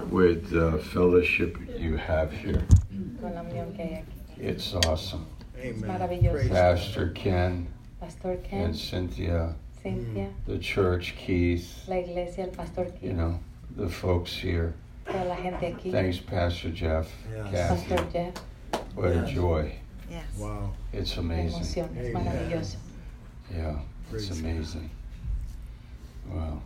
with the fellowship you have here. con la unión que hay aquí. It's awesome. Es maravilloso. Pastor Ken Pastor Ken, and Cynthia, Cynthia, the church, Keith, la iglesia, el Pastor you Keith, know, the folks here. toda la gente aquí, Thanks, Pastor Jeff, Pastor Kathy. Jeff. What a joy. Yes. Wow. It's La amazing. emoción, es maravilloso. Yeah, it's Praise amazing. Wow.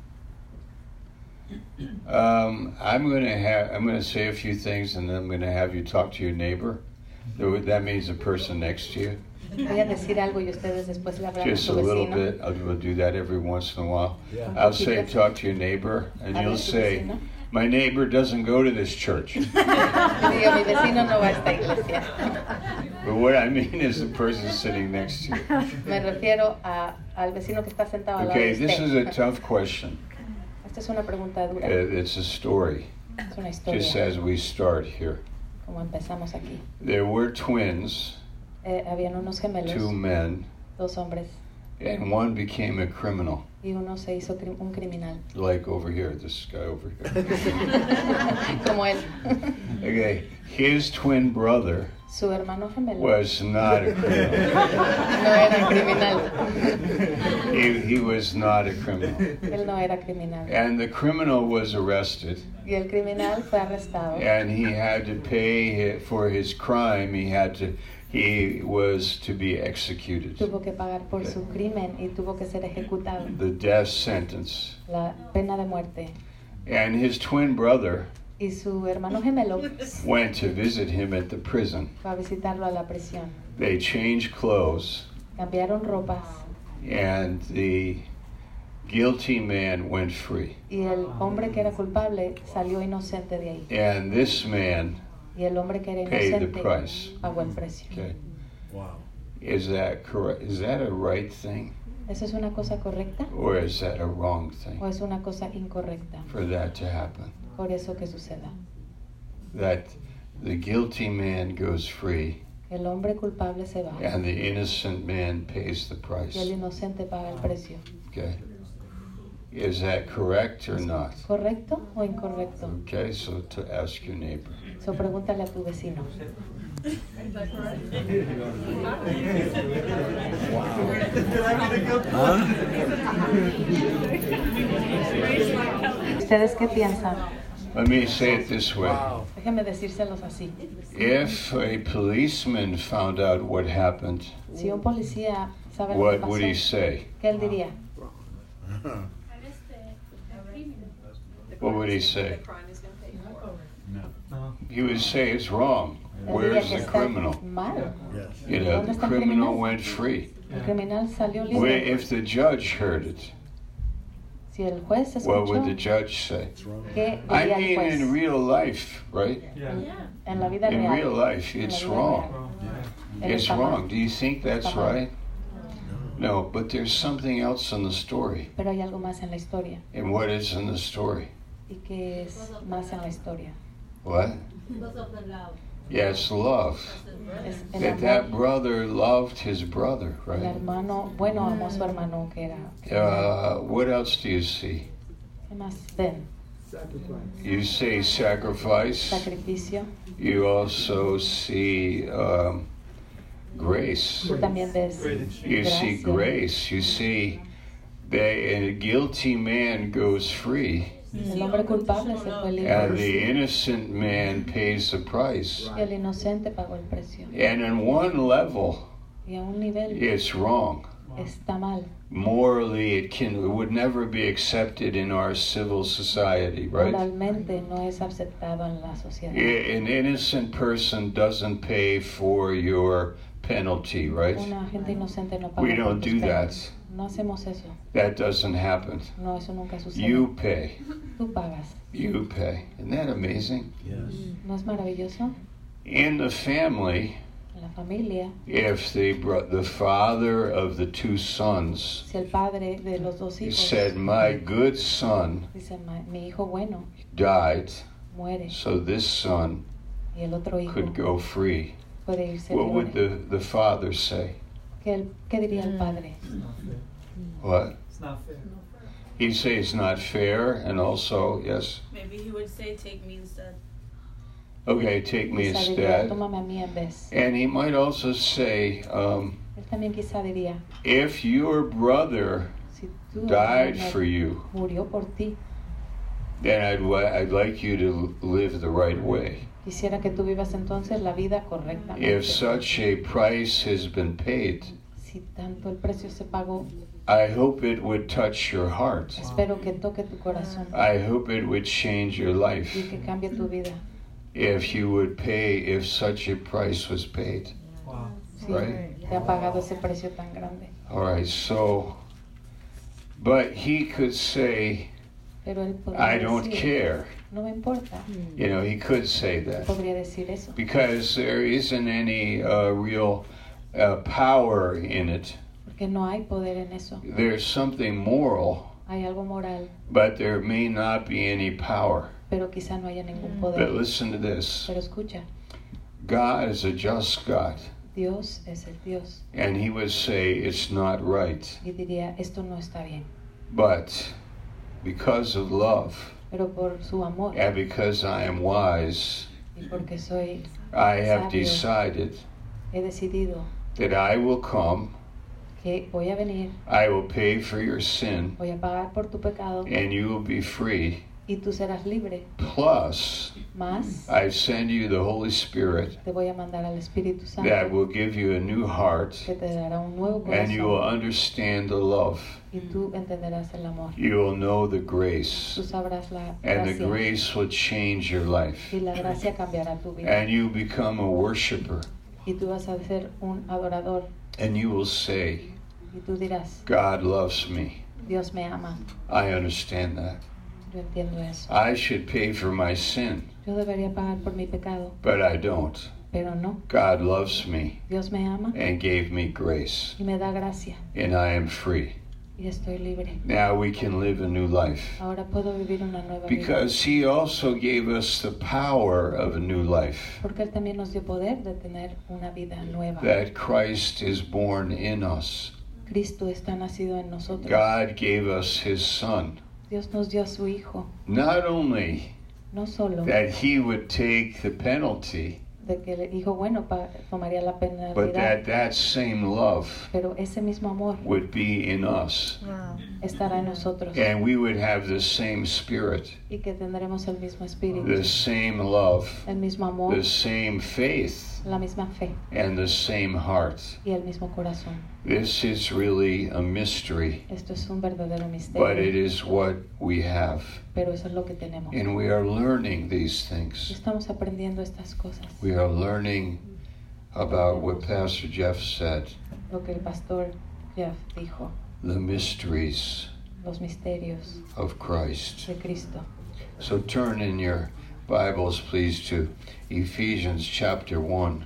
I'm going to say a few things, and then I'm going to have you talk to your neighbor. That means the person next to you. Voy a decir algo y ustedes después le hablarán a Just su a little vecino. bit. I'll do that every once in a while. Yeah. I'll say, talk to your neighbor, and Habla you'll a su say, vecino. my neighbor doesn't go to this church. Y digo, mi vecino no va a esta iglesia. But what I mean is the person sitting next to you. Me refiero al vecino que está sentado al lado Okay, de this is a usted. tough question. Esta es una pregunta dura. It's a story, Es una just historia, as we start here. como empezamos aquí. There were twins, Habían unos gemelos, 2 men, dos hombres, and one became a criminal, y uno se hizo un criminal, like over here, this guy over here. como él. Okay, his twin brother Su hermano gemelo was not a criminal. no era criminal. He was not a criminal. Él no era criminal. And the criminal was arrested, Y el criminal fue arrestado. and he had to pay for his crime. He was to be executed. Tuvo que pagar por su crimen y tuvo que ser ejecutado. The death sentence. La pena de muerte. And his twin brother Y su hermano gemelo went to visit him at the prison. fue a visitarlo a la prisión. They changed clothes, Cambiaron ropas and the guilty man went free. y el hombre que era culpable salió inocente de ahí. And this man, Y el hombre que era Paid the inocente price. pagó el precio. okay, Wow. is that correct? Is that a right thing, ¿Eso es una cosa correcta or is that a wrong o thing es una cosa incorrecta? for that to happen? Por eso que suceda. That the guilty man goes free, El hombre culpable se va and the innocent man pays the y el price. inocente paga el precio. Okay, is that correct or not? ¿Correcto o incorrecto? Okay, so to ask your neighbor. So pregúntale a tu vecino. ¿Ustedes qué piensan? Let me say it this way. Wow. Déjenme decírselos así. If a policeman found out what happened, Si un policía sabe lo que what pasó, would he say? ¿qué él diría? What would he say? He would say it's wrong. Él Where's diría que the está criminal? mal. Yes. You know, ¿Dónde the está el criminal criminal? went free. El criminal salió Where, libre. if the judge heard it, Si el juez what would escuchó, the judge say? It's wrong. ¿qué I diría el mean, juez? in real life, right? En la vida In real real. life, En la it's vida wrong. real. Él It's está mal. wrong. Do you think that's Está mal. right? No, but there's something else in the story. Pero hay algo más en la historia. And what is in the story? ¿Y qué es más en la historia? What? Yes, love. Es el That amor. brother loved his brother, El right? hermano, bueno, amó a su hermano que era. What else do you see? ¿Qué más ven? You see sacrifice. Sacrificio. You also see grace. Tú también ves You see gracia. grace. You see that a guilty man goes free, El hombre culpable se fue and the libre. innocent man pays the price. Y el inocente pagó el precio. And in one level, Y a un nivel it's wrong. está mal. Morally, it would never be accepted in our civil society, right? Moralmente no es aceptado en la sociedad. An innocent person doesn't pay for your penalty, right? Una gente inocente no paga We por don't tus do penas. that. No hacemos eso. That doesn't happen. No, eso nunca sucede. You pay. Tú pagas. You pay. Isn't that amazing? Yes. ¿No es maravilloso? In the family, En la familia, if the father of the 2 sons si el padre de los dos hijos said, "My good son dice, mi hijo bueno died, muere so this son y el otro hijo could go free," puede irse what would libre, the father say? ¿qué diría el padre? What? It's not fair. He'd say it's not fair, and also, yes. Maybe he would say, take me instead. Okay, take me Quizá diría, instead. tómame a mí en vez. And he might also say, Él también quizá diría, if your brother si tu died hermano for you, murió por ti, then I'd like you to live the right way. quisiera que tú vivas entonces la vida correctamente. If such a price has been paid, Si tanto el precio se pagó, I hope it would touch your heart. espero que toque tu corazón I hope it would change your y life que cambie tu vida. if you would pay, if such a price was paid. Si Right. te ha pagado ese precio tan grande. All right, so, but he could say, Pero él podría I don't decir, care. no me importa. You know, he could say that. Podría decir eso. Because there isn't any real power in it. Porque no hay poder en eso. There's something moral, Hay algo moral, but there may not be any power. pero quizá no haya ningún But poder. listen to this. Pero escucha, God is a just God. Dios es el Dios. And he would say it's not right. Y diría, esto no está bien. But because of love Pero por su amor and because I am wise, y porque soy, I have Sabio. decided he decidido that I will come, que voy a venir, I will pay for your sin, voy a pagar por tu pecado and you will be free. y tú serás libre. Plus, Más, I send you the Holy Spirit te voy a mandar al Espíritu Santo that will give you a new heart, que te dará un nuevo and you will corazón understand the love. y tú entenderás el amor. You will know the grace, Tú sabrás la and the gracia grace will change your life. y la gracia cambiará tu vida. And you become a worshiper, Y tú vas a ser un adorador and you will say, y tú dirás, God loves me. Dios me ama. I understand that. Yo entiendo eso. I should pay for my sin, Yo debería pagar por mi pecado, but I don't. pero no. God loves me Dios me ama and gave me grace, y me da gracia and I am free. y estoy libre. Now we can live a new life. Ahora puedo vivir una nueva vida. Because he also gave us the power of a new life. Porque Él también nos dio poder de tener una vida nueva. That Christ is born in us. Cristo está nacido en nosotros. God gave us his Son. Dios nos dio a su Hijo, Not only no solo that he would take the penalty, de que el Hijo bueno tomaría la but penalidad, that same love pero ese mismo amor would be in us. Wow. estará en nosotros And we would have the same spirit, y que tendremos el mismo espíritu, the same love, el mismo amor, the same faith, la misma fe and the same heart. y el mismo corazón. This is really a mystery, Esto es un verdadero but it misterio, is what we have. pero eso es lo que tenemos. And we are learning these things. Estamos aprendiendo estas cosas. We are learning about what Pastor Jeff said, Lo que el pastor Jeff dijo, the mysteries los misterios of Christ. de Cristo. So turn in your Bibles, please, to Ephesians chapter 1.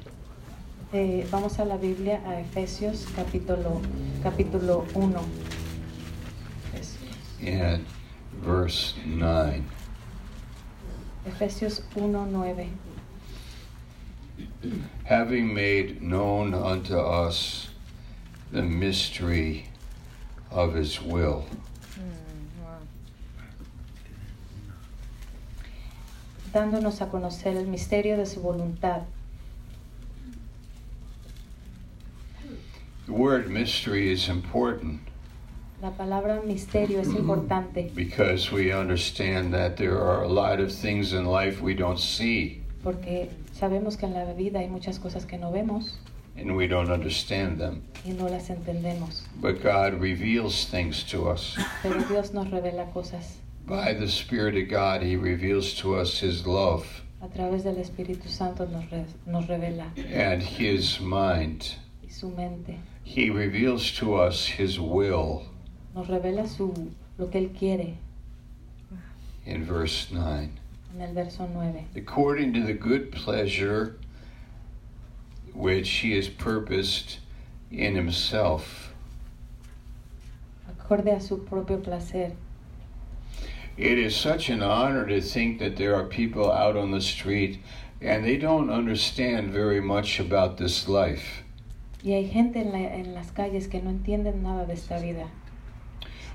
Vamos a la Biblia, a Efesios capítulo 1. And verse 9. Efesios 1:9. Having made known unto us the mystery of his will. Wow. Dándonos a conocer el misterio de su voluntad. The word mystery is important La palabra misterio es importante because we understand that there are a lot of things in life we don't see porque sabemos que en la vida hay muchas cosas que no vemos and we don't understand them. y no las entendemos. But God reveals things to us. Pero Dios nos revela cosas. By the Spirit of God, he reveals to us his love A través del Espíritu Santo nos revela and his mind. y su mente. He reveals to us his will Nos revela lo que Él quiere in verse 9. en el verso 9. According to the good pleasure which he has purposed in himself. Acorde a su propio placer. It is such an honor to think that there are people out on the street and they don't understand very much about this life. Y hay gente en las calles que no entienden nada de esta vida.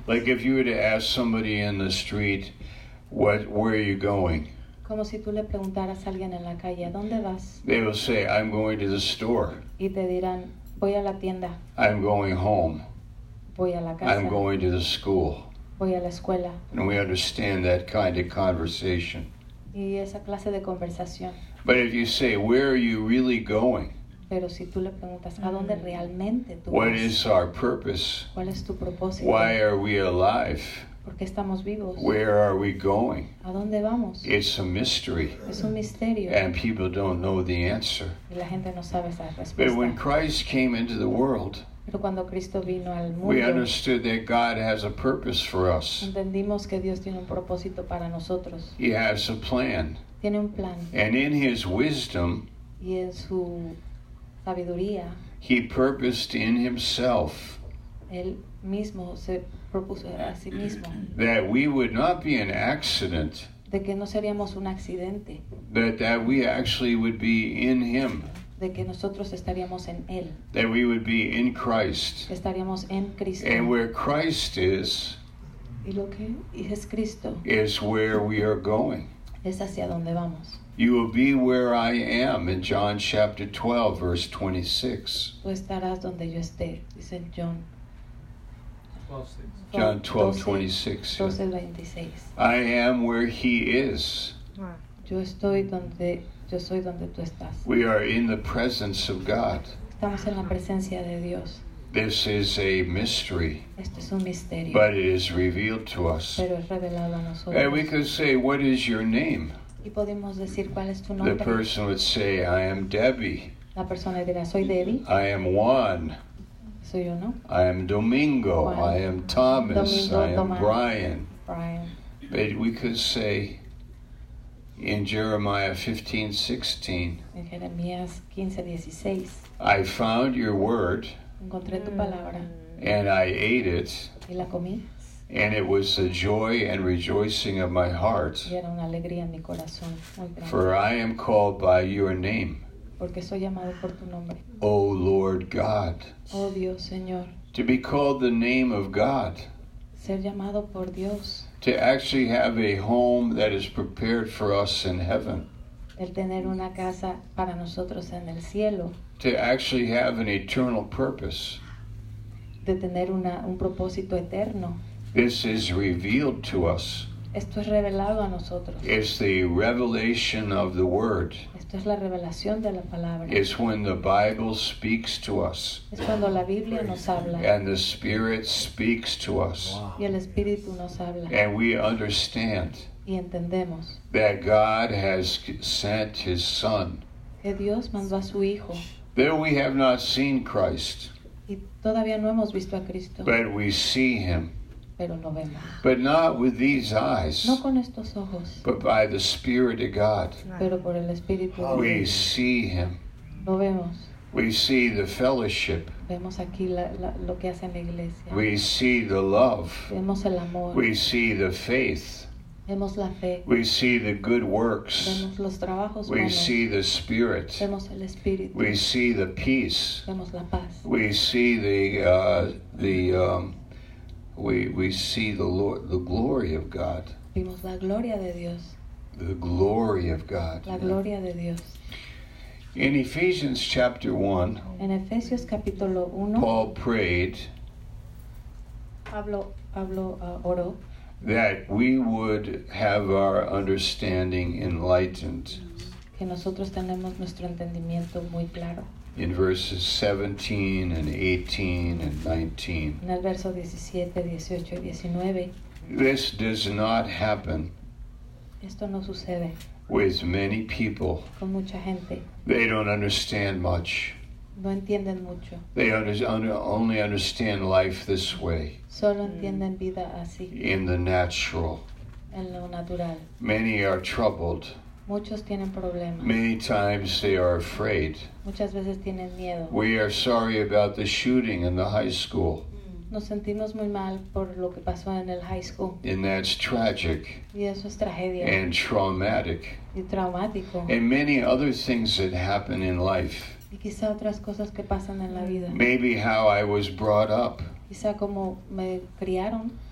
Like if you were to ask somebody in the street, where are you going? Como si tú le preguntaras a alguien en la calle, ¿a dónde vas? They will say, I'm going to the store. Y te dirán, voy a la tienda, I'm going home. voy a la casa, I'm going to the school. voy a la escuela. And we understand that kind of conversation. Y esa clase de conversación. But if you say, where are you really going? Pero si tú le preguntas, ¿a dónde realmente tú What vas? is our purpose? ¿Cuál es tu propósito? Why are we alive? ¿Por qué estamos vivos? Where are we going? ¿A dónde vamos? It's a mystery, Es un misterio and people don't know the answer. y la gente no sabe esa But when respuesta. Christ came into the world, Pero cuando Cristo vino al we mundo, understood that God has a purpose for us. entendimos que Dios tiene un propósito para nosotros. He has a plan. Tiene un plan And in His wisdom, y en su sabiduría, He purposed in Himself Él mismo se propuso a sí mismo that we would not be an accident, de que no seríamos un accidente, that we actually would be in Him, de que nosotros estaríamos en Él, that we would be in Christ. que estaríamos en Cristo. And where Christ Y lo que es Cristo is where we are going. es hacia donde vamos. You will be where I am in John chapter 12, verse 26. Tú estarás donde yo esté, dice John. John 12, 12, 26. yeah. 12:26. I am where He is. Wow. Yo soy donde tú estás. We are in the presence of God. Estamos en la presencia de Dios. This is a mystery, Esto es un misterio, but it is revealed to us. pero es revelado a nosotros. And we could say, what is your name? Y podemos decir cuál es tu The nombre. person would say, I am Debbie. La persona dirá, soy Debbie, I am Juan. soy yo, ¿no? I am Domingo. Juan. I am Thomas. Domingo, I am Tomás. Brian. Brian. But we could say in Jeremiah 15:16, En Jeremías 15:16, I found your word encontré tu palabra and I ate it, y la comí, and it was the joy and rejoicing of my heart. y era una alegría en mi corazón muy grande, For I am called by your name, porque soy llamado por tu nombre. O Lord God. Oh Dios, Señor, To be called the name of God, ser llamado por Dios, to actually have a home that is prepared for us in heaven, el tener una casa para nosotros en el cielo, to actually have an eternal purpose. de tener un propósito eterno. This is revealed to us. Esto es revelado a nosotros. It's the revelation of the Word. Esto es la revelación de la palabra. It's when the Bible speaks to us Es cuando la Biblia nos habla and the Spirit speaks to us, y el Espíritu nos habla and we understand y entendemos that God has sent His Son. que Dios mandó a su Hijo Though we have not seen Christ, y todavía no hemos visto a Cristo, but we see Him, pero lo vemos. but not with these eyes, No con estos ojos, but by the Spirit of God. pero por el Espíritu de We Dios. see Him. Lo vemos. We see the fellowship. Vemos aquí lo que hace en la iglesia. We see the love. Vemos el amor. We see the faith. Vemos la fe. We see the good works. Vemos los trabajos We buenos. see the Spirit. Vemos el Espíritu. We see the peace. Vemos la paz. We see we see the Lord, the glory of God. Vimos la gloria de Dios. The glory of God. La gloria de Dios. In Ephesians chapter 1, En Efesios capítulo 1, Paul prayed Pablo oró that we would have our understanding enlightened. que nosotros tenemos nuestro entendimiento muy claro. In verses 17 and 18 and 19. En el verso 17, 18 y 19, This does not happen esto no sucede with many people. con mucha gente. They don't understand much. No entienden mucho. They only understand life this way, Solo entienden vida así, in the natural. en lo natural. Many are troubled. Muchos tienen problemas. Many times they are afraid. Muchas veces tienen miedo. We are sorry about the shooting in the high school, Nos sentimos muy mal por lo que pasó en el high school. and that's tragic Y eso es tragedia and traumatic. y traumático. And many other things that happen in life. Y quizá otras cosas que pasan en la vida. Maybe how I was brought up. Quizá como me criaron.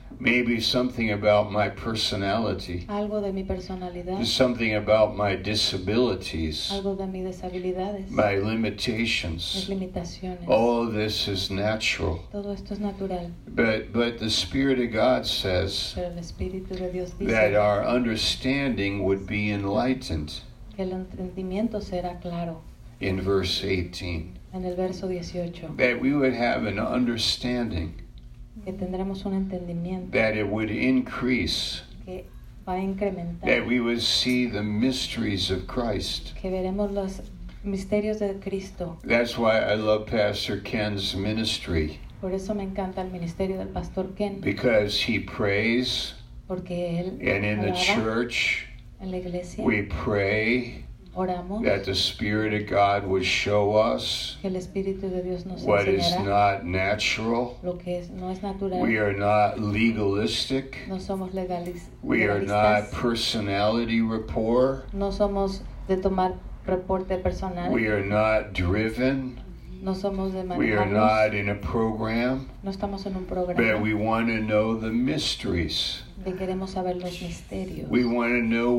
maybe something about my personality, algo de mi personalidad, something about my disabilities, algo de mis deshabilidades, my mis limitations. limitaciones. All of this is natural. Todo esto es natural, But the Spirit of God says pero el Espíritu de Dios that dice our understanding would be enlightened que el entendimiento será claro in verse 18. en el verso 18, That we would have an understanding, que tendremos un entendimiento that it would increase, que va a incrementar, that we would see the mysteries of Christ. que veremos los misterios de Cristo. That's why I love Pastor Ken's ministry, Por eso me encanta el ministerio del Pastor Ken, because he prays, porque él and in the alaba, church en la iglesia we pray oramos that the Spirit of God would show us que el Espíritu de Dios nos what is enseñará not natural. lo que no es natural. We are not legalistic. No somos We are not legalistas, personality rapport. no somos de tomar reporte personal, We are not driven. no somos de We are manejarnos, not in a program. no estamos en un But programa, we want to know the mysteries. que queremos saber los misterios. We want to know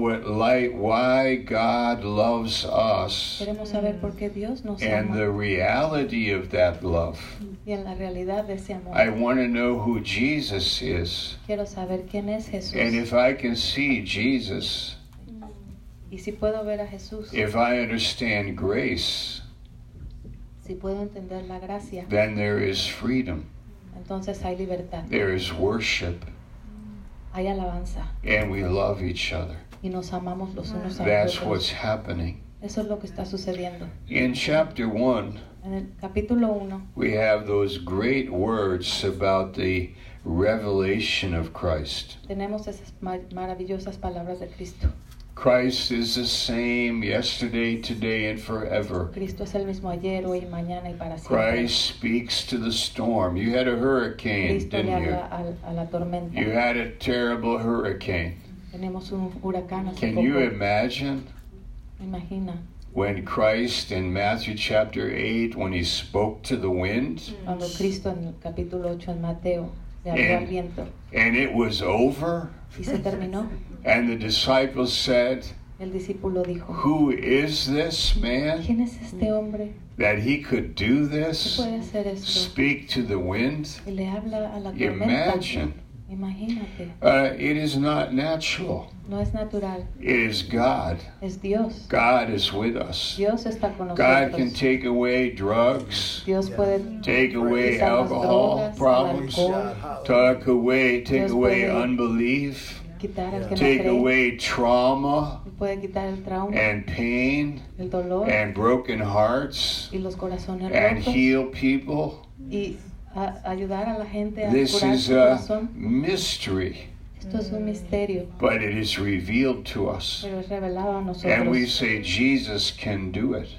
why God loves us Queremos saber por qué Dios nos and ama the reality of that love. y en la realidad de ese amor. I want to know who Jesus is. Quiero saber quién es Jesús. And if I can see Jesus, Y si puedo ver a Jesús, if I understand grace, si puedo entender la gracia, then there is freedom, entonces hay libertad, there is worship, hay alabanza and we love each other. y nos amamos los unos a los That's what's otros. happening. Eso es lo que está sucediendo. In chapter 1, En el capítulo 1 we have those great words about the revelation of Christ. tenemos esas maravillosas palabras de Cristo. Christ is the same yesterday, today, and forever. Cristo es el mismo ayer, hoy, mañana y para siempre. Christ speaks to the storm. You had a hurricane, Cristo le didn't you? habla a la tormenta. You had a terrible hurricane. Tenemos un huracán hace Can poco. you imagine Imagina when Christ in Matthew chapter 8, when he spoke to the wind, cuando Cristo en el capítulo 8 en Mateo le habló al viento and it was over, y se terminó. and the disciples said, El discípulo dijo, "Who is this man ¿quién es este hombre that he could do que this? puede hacer esto? Speak to the wind?" Y le habla a la tormenta. Imagine. Imagínate, It is not natural. no es natural, It is God. es Dios. God is with us. Dios está con God can nosotros. take away drugs, Dios puede take away quitar las alcohol drogas, el problems, alcohol, take Dios away puede unbelief, quitar al que no take cree, away trauma puede quitar el trauma, and pain el dolor and broken hearts y los corazones and rotos heal people. y ayudar a la gente a This curar is su a corazón. mystery, Esto es un misterio, but it is revealed to us. pero es revelado a And we nosotros. say Jesus can do it.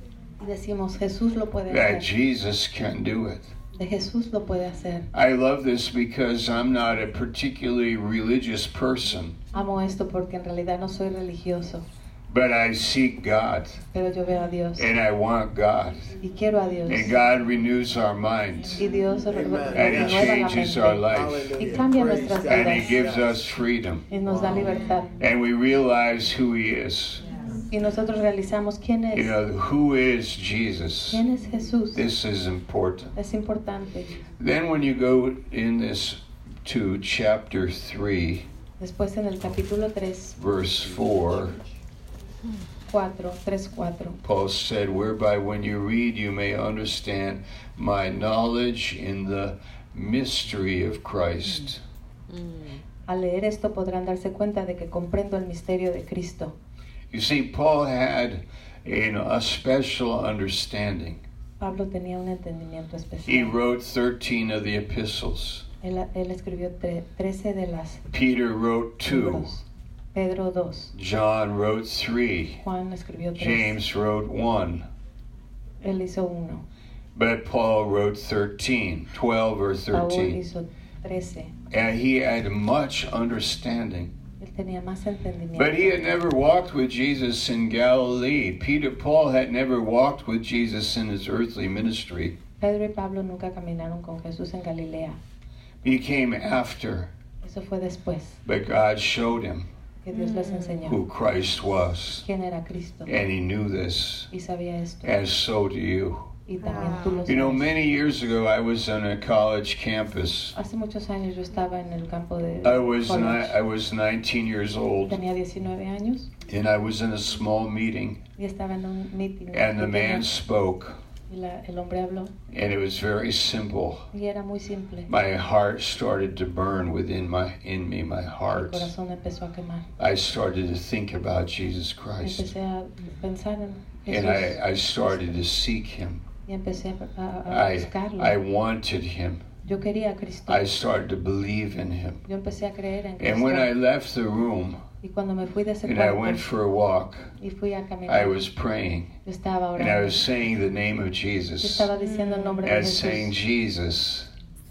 Y decimos, Jesús lo puede That hacer. Jesus can do it. De Jesús lo puede hacer. I love this because I'm not a particularly religious person, Amo esto porque en realidad no soy religioso, but I seek God pero yo veo a Dios and I want God. y quiero a Dios. And God renews our minds Y Dios and He renueva la changes our mente life y cambia nuestras and He vidas gives us freedom. y nos da libertad. And we realize who He is. Y nosotros realizamos quién You es. know, who is Jesus? ¿Quién es Jesús? This is important. Es importante. Then when you go in this to chapter 3, Después en el capítulo 3, verse 4, 3:4, Paul said, "Whereby when you read you may understand my knowledge in the mystery of Christ." al leer esto podrán darse cuenta de que comprendo el misterio de Cristo. You see, Paul had a special understanding. Pablo tenía un entendimiento He especial. wrote 13 of the epistles. Él escribió 13 de las Peter wrote 2. libros. Pedro 2, John wrote 3. Juan escribió 3, James wrote 1. él hizo 1, But Paul wrote 13, 12 or Saúl 13. hizo 13. And he had much understanding. Él tenía más entendimiento. But he had never walked with Jesus in Galilee. Paul had never walked with Jesus in his earthly ministry. Pedro y Pablo nunca caminaron con Jesús en Galilea. He came after. Eso fue después But God showed him que Dios les enseñó who Christ was. quién era Cristo. And he knew this. Y sabía esto. And so do you. Y también tú lo You know, sabes. many years ago, I was on a college campus. Hace muchos años yo estaba en el campo de I was college. 19 years old, Tenía 19 años and I was in a small meeting, y estaba en un meeting. and the pequeño, man spoke, y el hombre habló and it was very simple. y era muy simple. My heart started to burn in me, my Mi heart. corazón empezó a quemar. I started to think about Jesus Christ, Empecé a pensar en and Jesús I started to seek him. y empecé a buscarlo. I wanted him. Yo quería a Cristo. I started to believe in him. Yo empecé a creer en And Cristo. when I left the room Y cuando me fui de ese and I cuarto went for a walk, y fui a I caminar, was praying, yo estaba and I orando. was saying the name of Yo Jesus, estaba diciendo el nombre de and Jesús. saying, Jesus,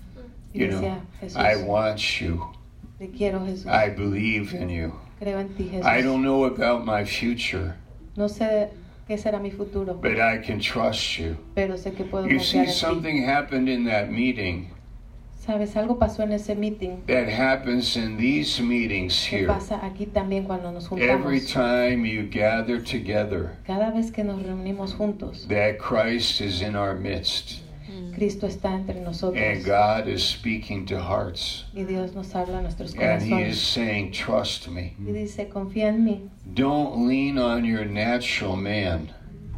Y you decía, know, Jesús, I want you. te quiero, Jesús. I believe in you. Creo en ti, Jesús. I don't know about my future, No sé qué será mi futuro, but I can trust you. pero sé que puedo You confiar see, en ti. something happened in that meeting Sabes, algo pasó en ese meeting that happens in these meetings que here. pasa aquí también cuando nos Every juntamos. time you gather together, Cada vez que nos reunimos juntos, that Christ is in our midst, Cristo está entre nosotros and God is speaking to hearts, y Dios nos habla a nuestros and He is corazones saying, trust me. y dice, confía en mí, Don't lean on your natural man,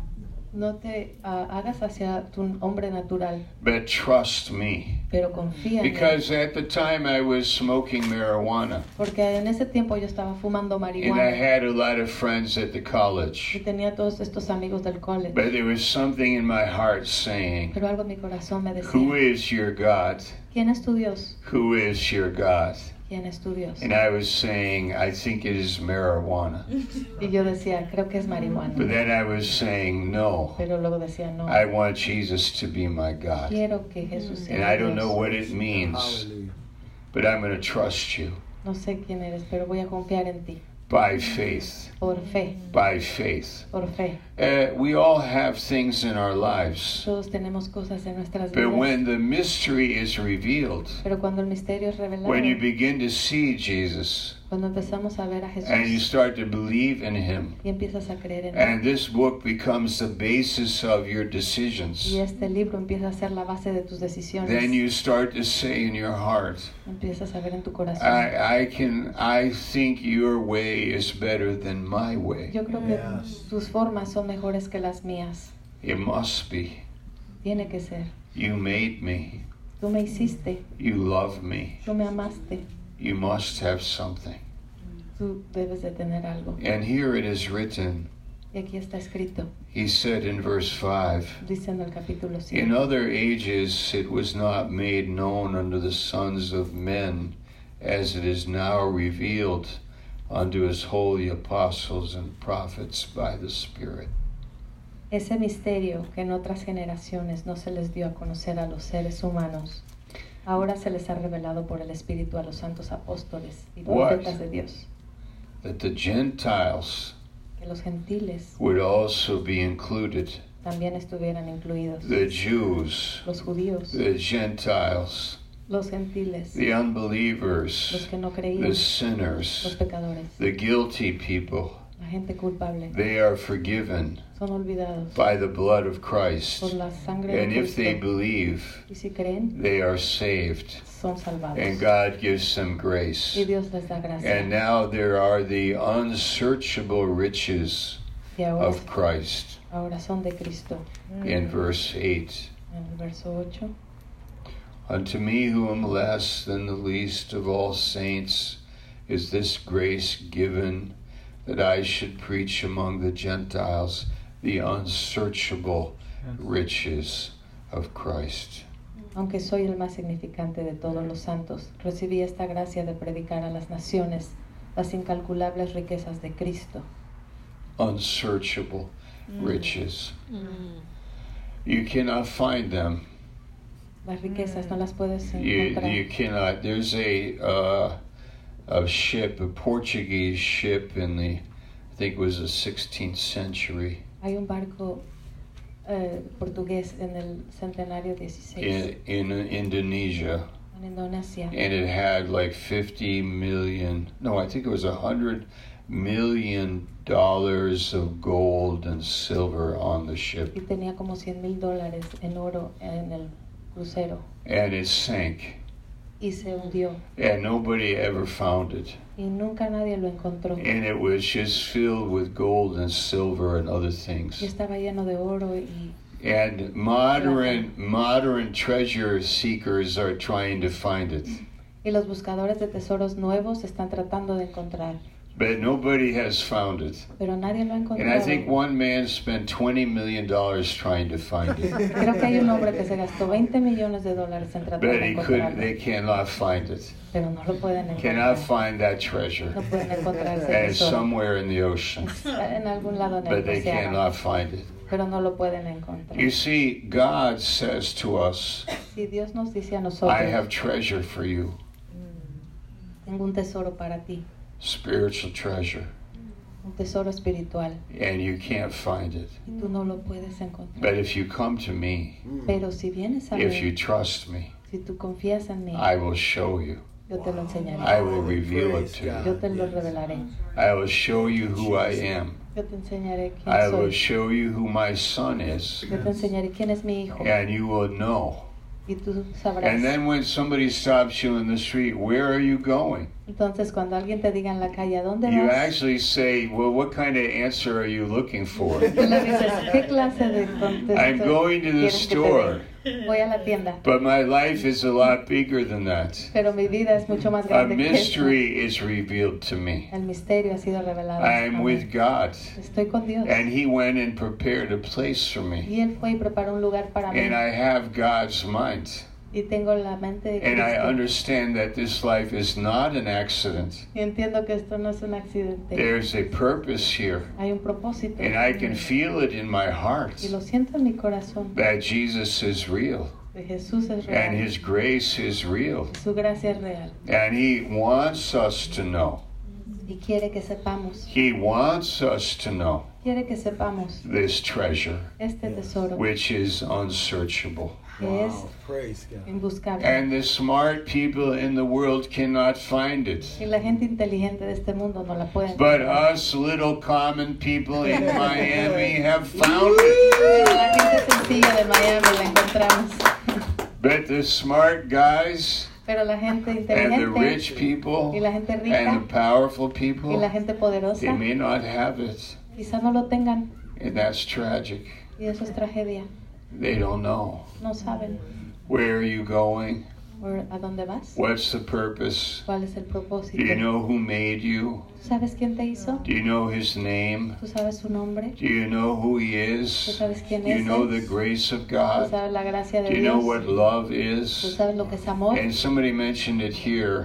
no te hagas hacia tu hombre natural, but trust me. pero confía en mí. Because at the time I was smoking marijuana, Porque en ese tiempo yo estaba fumando and I marihuana had a lot of friends at the y college. tenía todos estos amigos del college, But there was something in my heart saying, pero algo en mi corazón me who decía, is your God? ¿quién es tu Dios? Who is your God? ¿Quién es tu Dios? And I was saying, I think it is marijuana. Y yo decía, creo que es But marihuana, then I was saying, no, pero luego decía, no, I want Jesus to be my God. quiero que Jesús sea And mi I don't know Dios. what it means, but I'm going to trust you No sé quién eres, pero voy a confiar en ti, by faith. por fe, By faith. por fe. We all have things in our lives, Todos tenemos cosas en nuestras but vidas, when the mystery is revealed, pero cuando el misterio es revelado, when you begin to see Jesus cuando empezamos a ver a and you Jesús start to believe in Him, y empiezas a creer en Él, and this book becomes the basis of your decisions, y este libro empieza a ser la base de tus decisiones, then you start to say in your heart, empiezas a ver en tu corazón, I think your way is better than my way. yo creo que Yes. tus formas son mejores que las mías. It must be. Tiene que ser. You made me. Tú me hiciste, You love me. tú me amaste, You must have something. tú debes de tener algo. And here it is written, Y aquí está escrito, he said in verse 5, dice en el capítulo in 5. other ages it was not made known unto the sons of men as it is now revealed unto his holy apostles and prophets by the Spirit. Ese misterio que en otras generaciones no se les dio a conocer a los seres humanos, ahora se les ha revelado por el Espíritu a los santos apóstoles y profetas de Dios, That the Gentiles que los gentiles would also be included, también estuvieran incluidos, the Jews, los judíos, the Gentiles, los gentiles, the los unbelievers, que no the creían, los sinners, pecadores, the guilty people. la gente culpable, They are forgiven son olvidados by the blood of Christ. por la sangre de And if they Cristo, believe, y si creen, they are saved. son salvados, And God gives them grace. y Dios les da gracia, And now there are the unsearchable riches y ahora, of Christ ahora son de Cristo. in verse 8. En el verso 8, Unto me who am less than the least of all saints is this grace given, that I should preach among the Gentiles the unsearchable riches of Christ. aunque soy el más significante de todos los santos, recibí esta gracia de predicar a las naciones las incalculables riquezas de Cristo. Unsearchable riches. You cannot find them. Las riquezas no las puedes You encontrar. cannot. There's a ship, a Portuguese ship in the, I think it was the 16th century Hay un barco portugués en el centenario 16 in Indonesia, en Indonesia. And it had like 50 million, no, I think it was $100 million of gold and silver on the ship. Y tenía como $100,000 en oro en el crucero. And it sank. Y se hundió. And nobody ever found it. Y nunca nadie lo encontró. And it was just filled with gold and silver and other Y things. estaba lleno de oro y And modern treasure seekers are trying to find it. los buscadores de tesoros nuevos están tratando de encontrar. But nobody has found it. Pero nadie lo ha And encontrado. I think one man spent $20 million trying to find it. Creo que hay un hombre que se gastó $20 millones en tratar But de encontrarlo. they cannot find it. Pero no lo pueden Cannot encontrar. find that treasure. No pueden encontrar ese And it's tesoro. somewhere in the ocean. Está en algún lado en el But they océano. cannot find it. Pero no lo pueden encontrar. You see, God says to us, Si Dios nos dice a nosotros, I have treasure for you, tengo un tesoro para ti, spiritual treasure, un tesoro espiritual, and you can't find it. y tú no lo puedes encontrar. But if you come to me, Pero si vienes a if you mí, trust me, si tú confías en mí, I will show you. yo te lo enseñaré. I will reveal it to Yo you. te lo revelaré. I will show you who I am. Yo te enseñaré quién I will soy. show you who my son is, Yo te enseñaré quién es mi hijo. and you will know. Y tú sabrás. And then when somebody stops you in the street, where are you going? Entonces, cuando alguien te diga en la calle, ¿a dónde You vas? actually say, well, what kind of answer are you looking for? Tú le dices, ¿qué clase de contexto I'm going to the quieres que te dé? store. Voy a la tienda. But my life is a lot bigger than that. Pero mi vida es mucho más A grande que eso. mystery is revealed to me. El misterio ha sido revelado. a I'm mí. with God. Estoy con Dios. And He went and prepared a place for me. Y Él fue y preparó un lugar para mí. And I have God's mind. Y tengo la mente de And I Cristo. understand that this life is not an accident. Y entiendo que esto no es un accidente. There's a purpose here. Hay un propósito. And I can feel it in my heart Y lo siento en mi corazón. that Jesus is real. Que Jesús es real. And His grace is real. Su gracia es real. And He wants us to know. Y quiere que sepamos. He wants us to know Quiere que sepamos this treasure, este tesoro which is unsearchable. que es Praise God. imbuscable. And the smart people in the world cannot find it. Y la gente inteligente de este mundo no la puede But encontrar. us little common people in Miami have found it. Pero la gente sencilla de Miami la encontramos. But the smart guys Pero la gente and the inteligente rich people y la gente and rica the powerful y people, la gente poderosa they may not have it. quizá no lo tengan. And that's tragic. Y eso es tragedia. They don't know. No saben Where are you going? a dónde vas. What's the purpose? ¿Cuál es el Do propósito? you know who made you? ¿Sabes quién te hizo? Do you know His name? ¿Tú sabes su nombre? Do you know who He ¿Tú is? sabes quién Do you es know Él? the grace of ¿Tú God? sabes la gracia Do de you know Dios? what love ¿Tú is? sabes lo que es amor? And somebody mentioned it here.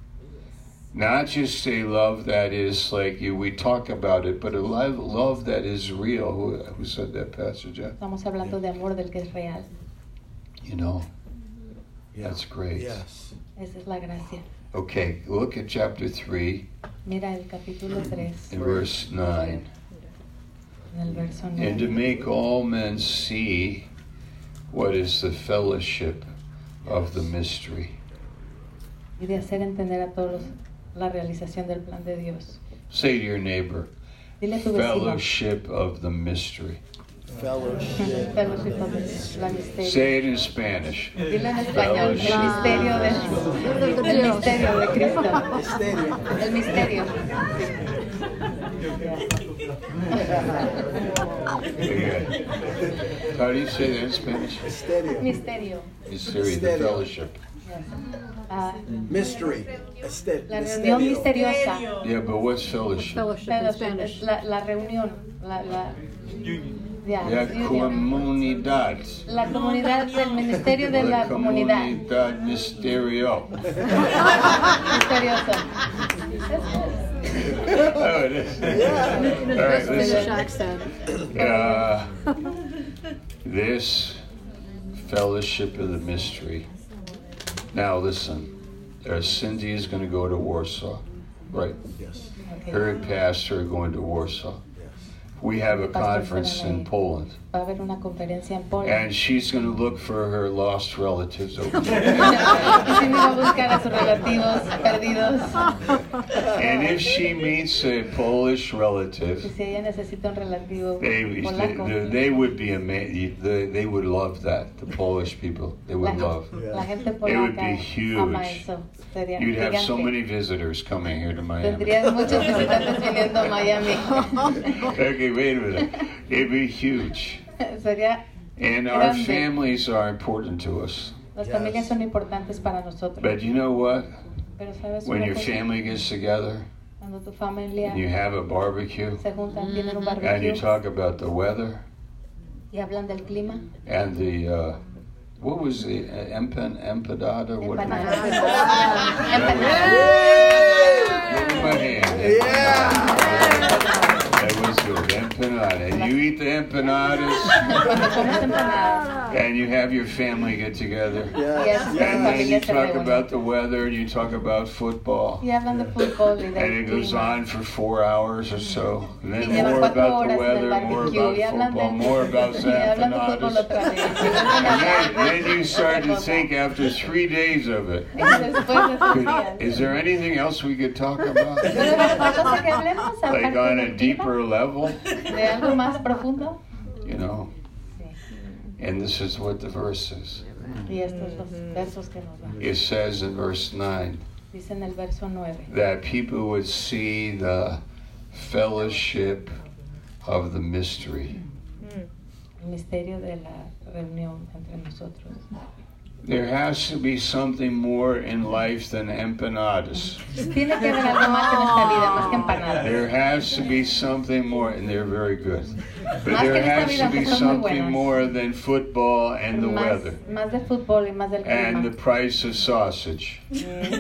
Not just a love that is like you, we talk about it, but a love that is real. Who said that, Pastor Jeff? Estamos hablando de amor del que es real. You know, Yeah. that's great. Yes. Esa es la gracia. Okay, look at chapter 3 Mira el capítulo 3, and verse 9. en el verso And to 9. make all men see what is the fellowship of the mystery. Y de hacer entender a todos la realización del plan de Dios. Say to your neighbor, Dile a tu vecino. fellowship of the mystery. Fellowship. Fellowship of the- la misterio. Say it in Spanish. Dile en español. El misterio de Cristo. Misterio. El misterio. Okay. How do you say that in Spanish? Misterio. Misterio. Mystery, the Misterio. fellowship. Ah, Mystery. la reunión misteriosa. Yeah, but what's fellowship? Fellowship in Fellowship Spanish. es la reunión. La ya, La unión. comunidad. La comunidad del ministerio de la comunidad. comunidad misterio. Misteriosa. Oh, it is. All right, Spanish listen. accent. This fellowship of the mystery. Now listen, Cindy is going to go to Warsaw, right? Yes. Her and Pastor are going to Warsaw. Yes. we have a Pastor conference Fernando. in Poland. Va a haber una conferencia en Poland. And she's going to look for her lost relatives over there. Y sí me va a buscar a sus relativos perdidos. And if she meets a Polish Y relative, si ella necesita un relativo polaco, they would be amazed. They would love that. The Polish people, they would love. la gente It would polaca be huge. ama eso. Sería You'd have so gigante. many visitors coming here to Miami. Tendrías muchos visitantes viniendo a Miami. Okay, wait a minute. It'd be huge. Sería, And our Grande. families are important to us. las Yes. familias son importantes para nosotros. But you know what? Pero sabes When una your cosa? family gets together Cuando tu familia and you have a barbecue se juntan, tienen un and you barbecue talk about the weather y hablan del clima. and the what was the empanada? What was it? Give me my hand. That was good. Empanada. And you eat the empanadas Cuando comes empanadas and you have your family get together. y Yes. así tu And then you familia se talk reúne. about the weather and you talk about football. Y hablan de fútbol y And del it goes clima. on for 4 hours or so. And Y then llevan more 4 about the horas en el weather, more barbecue about y hablan football, de more about y hablan de fútbol empanadas. otra vez. Y And then you start to think after 3 days of it, Y después de esos días. is there anything else we could talk about? Pero hay otra cosa que hablemos Like aparte on a del clima, deeper level, de algo más profundo. you know? Sí. And this is what the verse is. Y estos los versos que nos dan. It says in verse 9 Dice en el verso 9 that people would see the fellowship of the mystery. el misterio de la reunión entre nosotros. There has to be something more in life than empanadas. Tiene que haber algo más en esta vida, más que empanadas. There has to be something more, and they're very good. But Más que there en esta has vida, to be que son muy something buenas. more than football and the weather Más de fútbol y más del and the clima. price of sausage El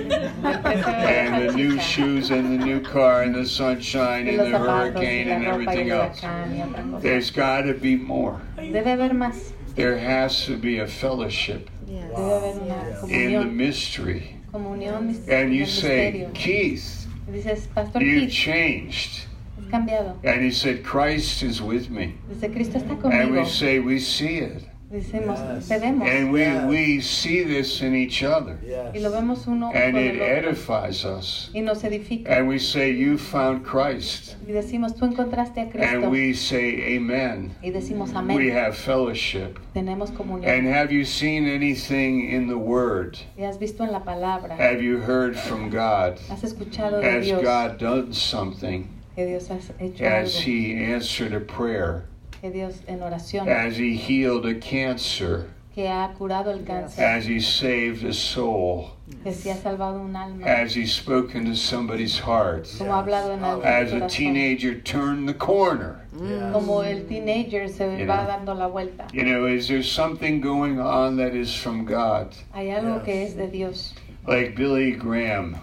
precio de la and the new salchicha, shoes and the new car and the sunshine y and los the zapatos, y hurricane la and ropa, y everything el else. huracán, y otra cosa. There's got to be more. Debe haber más. There has to be a fellowship Debe haber una in the comunión. mystery. Comunión And you del say, misterio. Keith, Y dices, Pastor you've Keith, changed. has cambiado. And he said, Christ is with me. Dice, Cristo está And conmigo. we say, we see it. Decimos, Yes. te vemos. And Yes. we see this in each other. Y lo vemos uno And con it el otro. edifies us. Y nos edifica. And we say, you found Christ. Y decimos, tú encontraste a Cristo. And we say, amen. Y decimos, We amén. have fellowship. Tenemos comunión. And have you seen anything in the Word? Y has visto en la palabra. Have you heard from God? Has escuchado de Has Dios. God done something? Que Dios ha hecho Has algo. He answered a prayer? Que Dios en oración. Has He healed a cancer? Que ha curado el cáncer. Has He saved a soul? Que si ha salvado un alma. Has He spoken to somebody's heart? Como ha hablado en el As a corazón. teenager turned the corner? Como el teenager se You va know. dando la vuelta. You know, is there something going on that is from God? Hay algo Yes. que es de Dios. Like Billy Graham,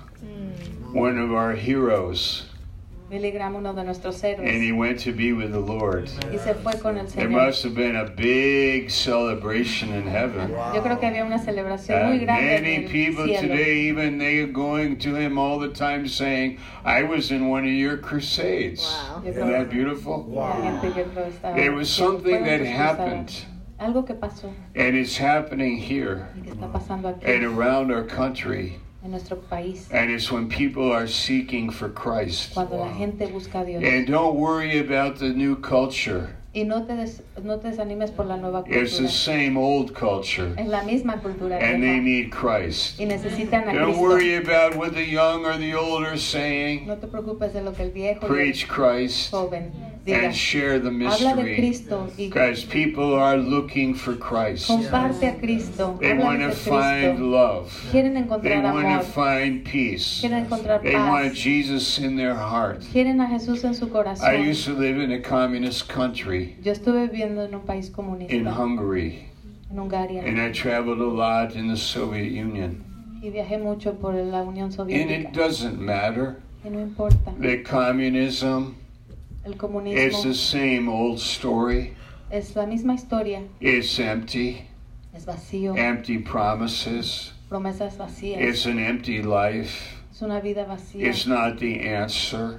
one of our heroes, Billy Graham, uno de nuestros héroes. and he went to be with the Lord. Y se fue con el There Señor. must have been a big celebration in heaven. Yo creo que había una celebración muy grande en Many el people cielo. today, even they are going to him all the time saying, I was in one of your crusades. Wow. Yo Isn't creo that beautiful? la gente yo creo estaba There was diciendo, something fueron that tus cruzadas. happened, Algo que pasó and it's happening here y que está pasando aquí and around our country. en nuestro país. And it's when people are seeking for Christ. Cuando la gente busca a Dios. And don't worry about the new culture. Y no te desanimes por la nueva It's the cultura. same old culture. Es la misma cultura And they vieja. need Christ. Y necesitan a Don't Cristo. worry about what the young or the old are saying. No te preocupes de lo que el viejo y Preach el Christ joven diga. and share the Habla de mystery. Cristo y Because people are looking for Christ. comparte a Cristo. They Habla want de to Cristo. find love. Quieren They encontrar want amor. to find peace. Quieren encontrar They want paz. Jesus in their heart. Quieren a Jesús en su I corazón. used to live in a communist country Yo estuve viviendo en un país comunista, in Hungary. en Hungaria, And I traveled a lot in the Soviet Union. y viajé mucho por la Unión And Soviética. it doesn't matter. Y no importa, The communism el is comunismo the same old story. es la misma historia, It's empty, es vacío, empty promises. promesas vacías, It's an empty life. es una vida vacía, It's not the answer.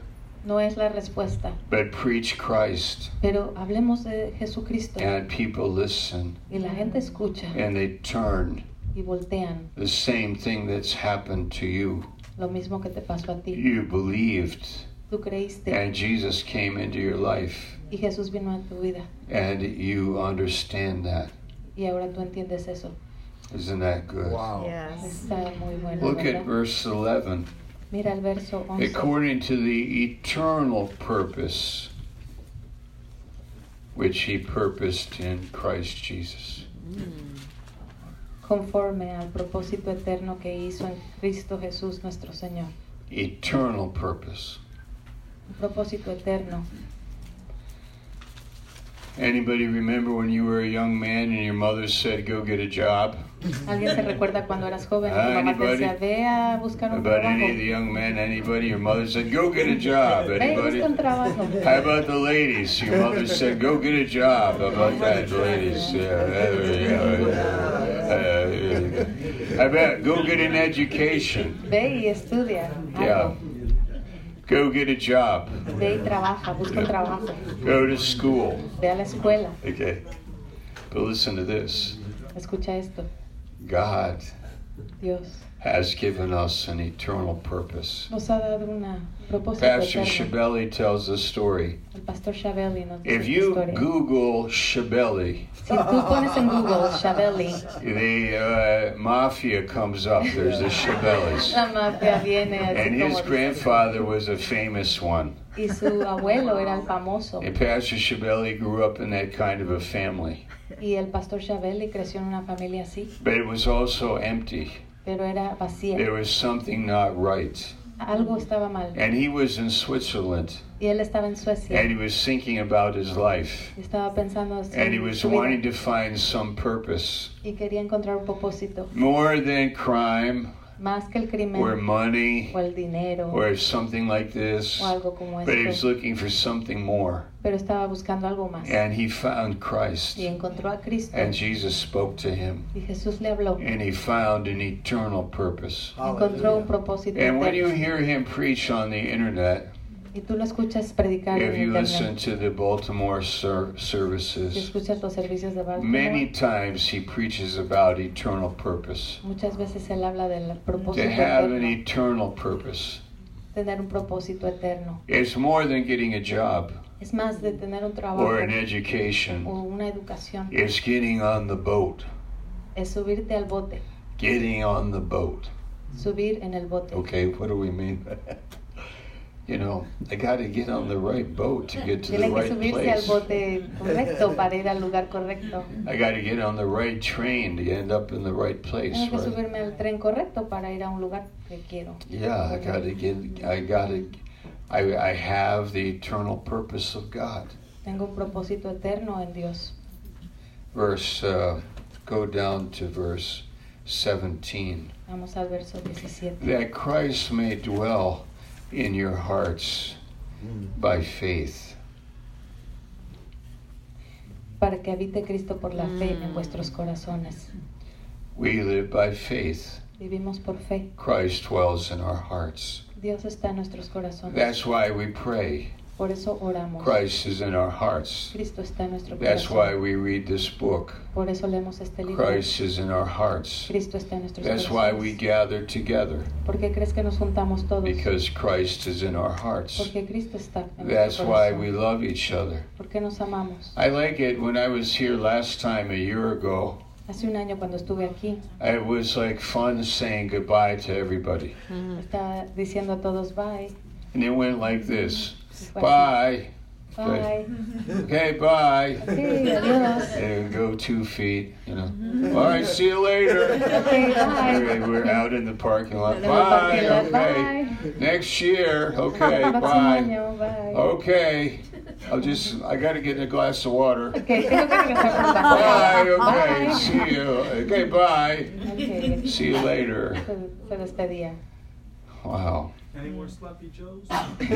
no es la respuesta, but preach Christ, pero hablemos de Jesucristo and people listen, y la gente escucha and they turn. y voltean. The same thing that's happened to you. Lo mismo que te pasó a ti. You believed, Tú creíste and Jesus came into your life, y Jesús vino a tu vida and you understand that. y ahora tú entiendes eso. Isn't that good? Wow. Yes. Está muy bueno, Look at ¿verdad? verse 11. Mira el verso 11. According to the eternal purpose which he purposed in Christ Jesus. Conforme al propósito eterno que hizo en Cristo Jesús nuestro Señor. Eternal purpose. Un propósito eterno. Anybody remember when you were a young man and your mother said, go get a job? ¿Alguien se recuerda cuando eras joven y tu mamá te Anybody? decía, ve a buscar un About any of trabajo? the young men, anybody? Your mother said, go get a job. Ve y Anybody? busca un trabajo. How about the ladies? Your mother said, go get a job. How about that, ladies? How about go get an education? Ve y estudia Yeah. algo. Go get a job. Ve y trabaja, busca un trabajo. Go to school. Ve a la escuela. Okay. But listen to this. Escucha esto. God Dios has given us an eternal purpose. nos ha dado un propósito Pastor eterno. Shabeli tells the story. El pastor Shabeli nos dice If esta you historia. Google Shabeli, Si tú pones en Google Shabeli, the mafia comes up. There's the Shabelis. la mafia viene And así his como... grandfather was a famous one. Y su abuelo era el famoso. And Pastor Shabeli grew up in that kind of a family. Y el pastor Shabeli creció en una familia así, But it was also empty. pero era vacía. There was something not right. Algo estaba mal. And he was in Switzerland. Y él estaba en Suecia. And he was thinking about his life. Y estaba pensando And he en was su vida. wanting to find some purpose. Y quería encontrar un propósito. More than crime Más que el crimen or money o el dinero or something like this. o algo como But he was esto. looking for something more. Pero estaba buscando algo más. And he found Christ. Y encontró a Cristo. And Jesus spoke to him. Y Jesús le habló. And he found an eternal purpose. Encontró un propósito And when you eterno. hear him preach on the internet, Y tú lo escuchas predicar if en you internet. listen to the Baltimore Si services, escuchas los servicios de many Baltimore, times he preaches about eternal purpose. muchas veces él habla del To propósito have an eterno. eternal purpose. Tener un propósito eterno. It's more than getting a job Es más de tener un trabajo or an o education. una educación. It's getting on the boat. Es subirte al bote. Getting on the boat. Subir en el bote. Okay, what do we mean by that? You know, I got to get on the right boat to get to the Tiene que right subirse al place. bote correcto para ir al lugar correcto. I got to get on the right train to end up in the right place, Tengo que right? subirme al tren correcto para ir a un lugar que quiero. Yeah, I have the eternal purpose of God. Tengo un propósito eterno en Dios. Go down to verse 17. Vamos al verso 17. That Christ may dwell in your hearts by faith. Para que habite Cristo por la fe en vuestros corazones. We live by faith. Vivimos por fe. Christ dwells in our hearts. Dios está en nuestros corazones. That's why we pray. Por eso oramos. Christ is in our hearts. Cristo está en nuestro That's why corazón. we read this book. Por eso leemos este libro. Christ is in our hearts. Cristo está en nuestros That's why we corazones. gather together. ¿Por qué crees que nos juntamos todos? Because Christ is in our hearts. Porque Cristo está en That's nuestro why corazón. we love each other. ¿Por qué nos amamos? I like it when I was here last time a year ago. Hace un año cuando estuve aquí, It was like fun saying goodbye to everybody. estaba diciendo a todos bye. And it went like this. Y fue así, Bye. Bye. Okay, bye. Okay, adiós. And it would go 2 feet, you know. All right, see you later. Okay, bye. Okay, we're out in the parking lot. En el Bye. parking lot, Okay. bye. Next year. Okay, Próximo bye. año, bye. Okay. I got to get a glass of water. Okay, tengo que regresar por la Bye. Okay. Bye. See you. Okay, bye. Okay. See you later. Se despedía. Wow. Any more sloppy joes?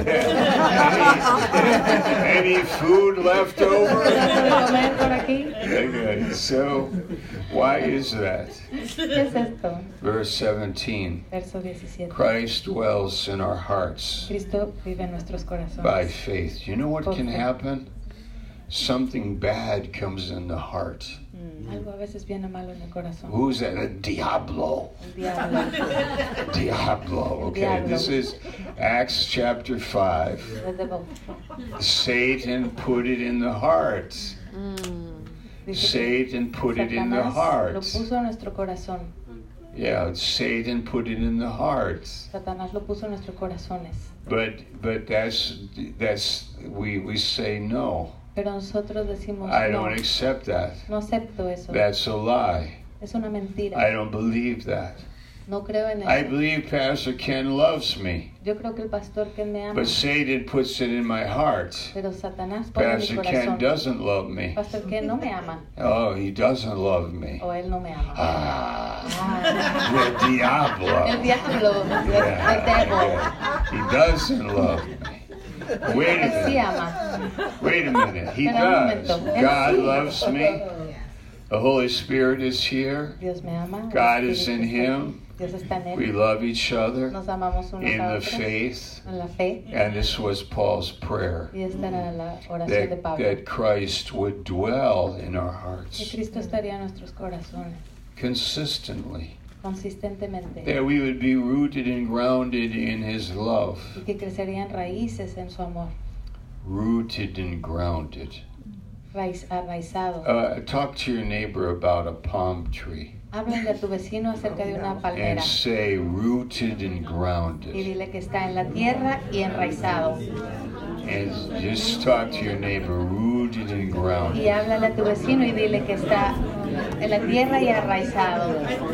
Any food left over? ¿Comer por aquí? Okay, so why is that? ¿Qué es esto? Verse 17. Verso 17. Christ dwells in our hearts Cristo vive en nuestros by corazones. faith. You know what can happen? Something bad comes in the heart. Algo a veces viene malo en el corazón. Who's that? A diablo. El diablo. Diablo. Okay, Diablo. this is Acts chapter 5. El demonio. Satan put it in the heart. Dice que Satan put it in the Satanás lo heart. puso en nuestro corazón. Yeah, Satan put it in the heart. Satanás lo puso en nuestros corazones. But that's we say no. Pero nosotros decimos I no. don't accept that. No acepto eso. That's a lie. Es una mentira. I don't believe that. No creo en I eso. believe Pastor Ken loves me, Yo creo que el pastor que me ama. but Satan puts it in my heart. Pero Satanás pone en mi Pastor Ken corazón. doesn't love me. Pastor que no me ama. Oh, he doesn't love me. O él no me ama. Ah, Ah, the diablo. el diablo. El devil. Yeah. He doesn't love me. Wait a Él sí minute. ama. Wait a minute. He Espera un does. momento. Él God sí. loves me. The Holy Spirit is here. Dios me ama. el God is Espíritu in está- him. Dios está en We él. love each other Nos amamos unos in a the otros. faith. En la fe. And this was Paul's prayer. Y esta era la oración de Pablo. That Christ would dwell in our Que hearts Cristo estaría en nuestros corazones. consistently. Consistentemente. That we would be rooted and grounded in his love. Y que crecerían raíces en su amor. Rooted and grounded. Arraizado. Talk to your neighbor about a palm tree Háblale a tu vecino acerca de una and palmera. say rooted and Y grounded. dile que está en la tierra y enraizado. And just talk to your neighbor, rooted and Y grounded. háblale a tu vecino y dile que está en la tierra y arraizado.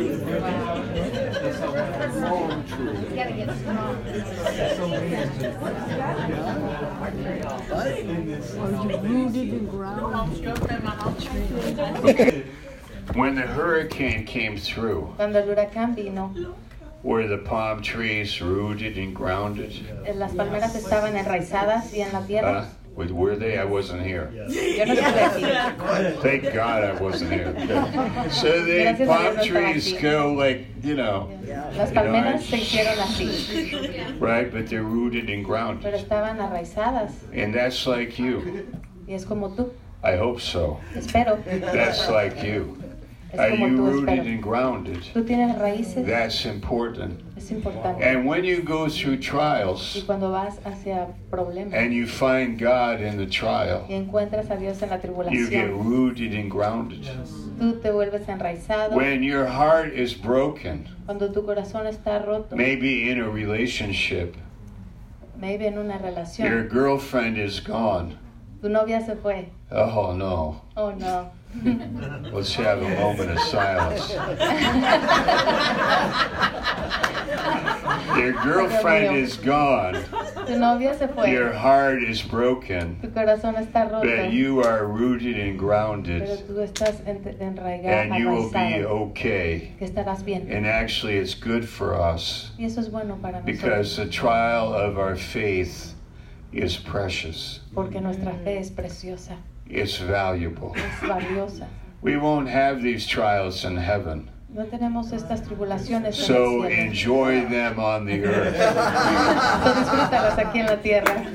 When the hurricane came through, Cuando el huracán vino, were the palm trees rooted and grounded? las palmeras estaban enraizadas y en la tierra. Were they? I wasn't here. Yo no estuve aquí. Thank God I wasn't here. So the Gracias a Dios palm no estaba trees aquí. go like, you know, Las palmeras se hicieron así, right? But they're rooted and pero grounded. estaban arraizadas. And that's like you. Y es como tú, I hope so. espero. That's like you. Es Are como you tú, rooted espero. and grounded? Tú tienes raíces, That's important. es importante. And when you go through Y trials cuando vas hacia problemas and you find God in the trial, y encuentras a Dios en la you get tribulación, rooted and grounded. tú te vuelves enraizado. When your heart is broken, Cuando tu corazón está roto, maybe in a relationship, maybe en una your relación, girlfriend is gone. tu novia se fue. Oh no. Oh no. Let's have a moment of silence. Your girlfriend is gone. Tu novia se fue. Your heart is broken. Tu corazón está roto. But you are rooted and Pero grounded. tú estás enraigado, And you will be arraizado. okay. Que estarás bien. And actually, it's good for us Y eso es bueno para because nosotros. the trial of our faith is precious. Porque nuestra fe es preciosa, It's valuable. es valiosa. We won't have these trials in heaven. No tenemos estas tribulaciones en So el cielo. enjoy them on the earth. So disfrútalas aquí en la tierra.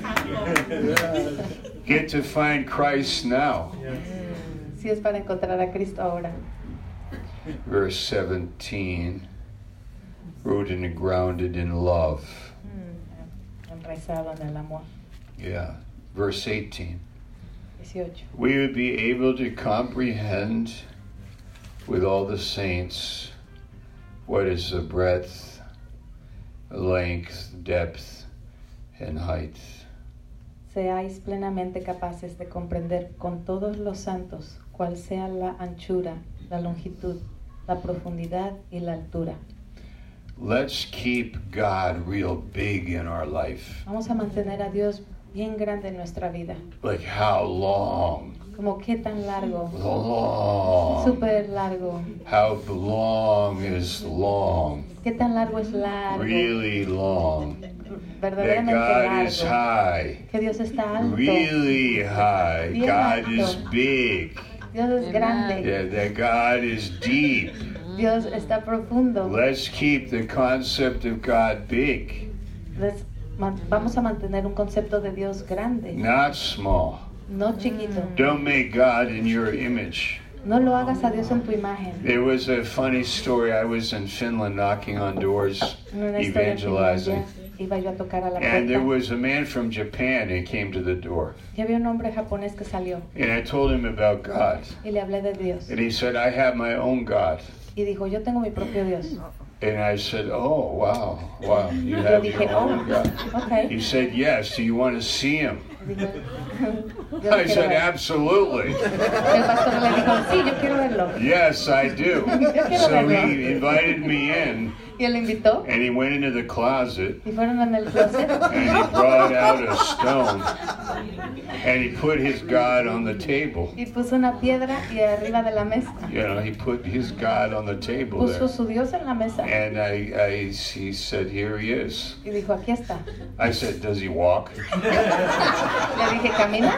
Get to find Christ now. Si es para encontrar a Cristo ahora. Verse 17. Rooted and grounded in love. Enraizado en el amor. Yeah. Verse 18. 18. We would be able to comprehend with all the saints what is the breadth, length, depth, and height. Seáis plenamente capaces de comprender con todos los santos cuál sea la anchura, la longitud, la profundidad y la altura. Let's keep God real big in our life. Vamos a mantener a Dios bien grande en nuestra vida. Like how long? Como qué tan largo, Long. súper largo. How long is long? Qué tan largo es largo, Really long. That verdaderamente God is largo. high. Que Dios está alto, Really high. Bien God is alto. big. Dios es grande, Yeah, that God is deep. Dios está profundo. Let's keep the concept of God big, Vamos a mantener un concepto de Dios grande, not small. no chiquito. Don't make God in your image. No lo hagas a Dios en tu imagen. There was a funny story. I was in Finland knocking on doors, Una historia en evangelizing. Finlandia, iba yo a tocar a la And there puerta was a man from Japan and came to the door. y había un hombre japonés que salió And I told him about God. y le hablé de Dios And he said, I have my own God. y dijo, yo tengo mi propio Dios. And I said, oh, wow, you Yo have dije, your oh, own God. He ok. said, yes, do you want to see him? Dijo, yo lo I quiero said, ver. absolutely. El pastor le dijo, sí, yo quiero verlo. Yes, I do. quiero So verlo. he invited me in, Y él lo invitó and he went into the closet, y fueron en el closet and he brought out a stone, and he put his God on the table. y puso una piedra y arriba de la mesa. You know, he put his God on the table Puso there. su Dios en la mesa And he said, here he is. y dijo, aquí está. I said, does he walk? Le dije, ¿camina?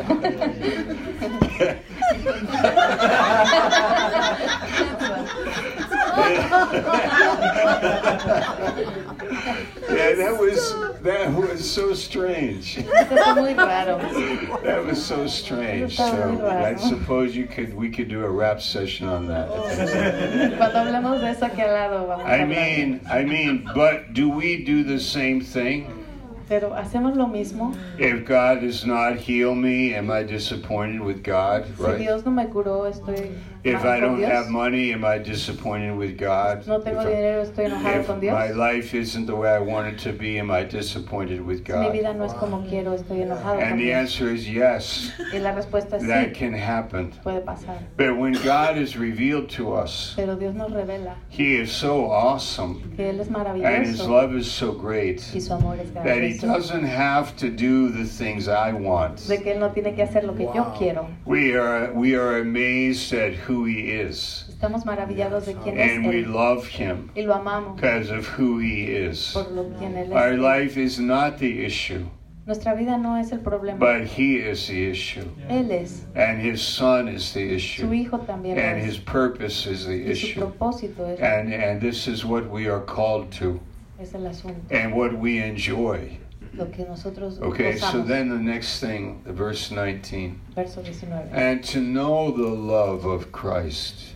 Yeah, that was so strange. Eso fue muy raro. That was so strange. Está muy So raro. I suppose we could do a rap session on that. Cuando hablemos de eso aquí al lado vamos a I hablar. mean, but do we do the same thing? Pero hacemos lo mismo. If God does not heal me, am I disappointed with God? Si Right? Dios no me curó, estoy If mal I con don't Dios. have money, am I disappointed with God? No tengo If I- dinero, estoy enojado If con Dios. my life isn't the way I want it to be, am I disappointed with Si mi God? vida no es como quiero, estoy enojado con And the Dios. answer is yes, Y la respuesta es that sí, can happen. puede pasar. But when God is revealed to us, Pero Dios nos revela He is so awesome que Él es and His maravilloso love is so great y su amor es that He grandioso. doesn't have to do the things I want. De que Él no tiene que hacer lo que yo Wow. quiero. We are amazed at who He is, Estamos maravillados de quién es and we Él love Him y lo amamos because of who He is. por lo quien Él Our es. life is not the issue, Nuestra vida no es el problema. but He is the issue, Él es. and His Son is the Su issue, Hijo también lo and es. His purpose is the Y su issue. propósito es, And this is what we are called to, es el asunto. and what we enjoy. Lo que nosotros Okay, so gozamos. then the next thing, the verse 19. Verso 19. And to know the love of Christ,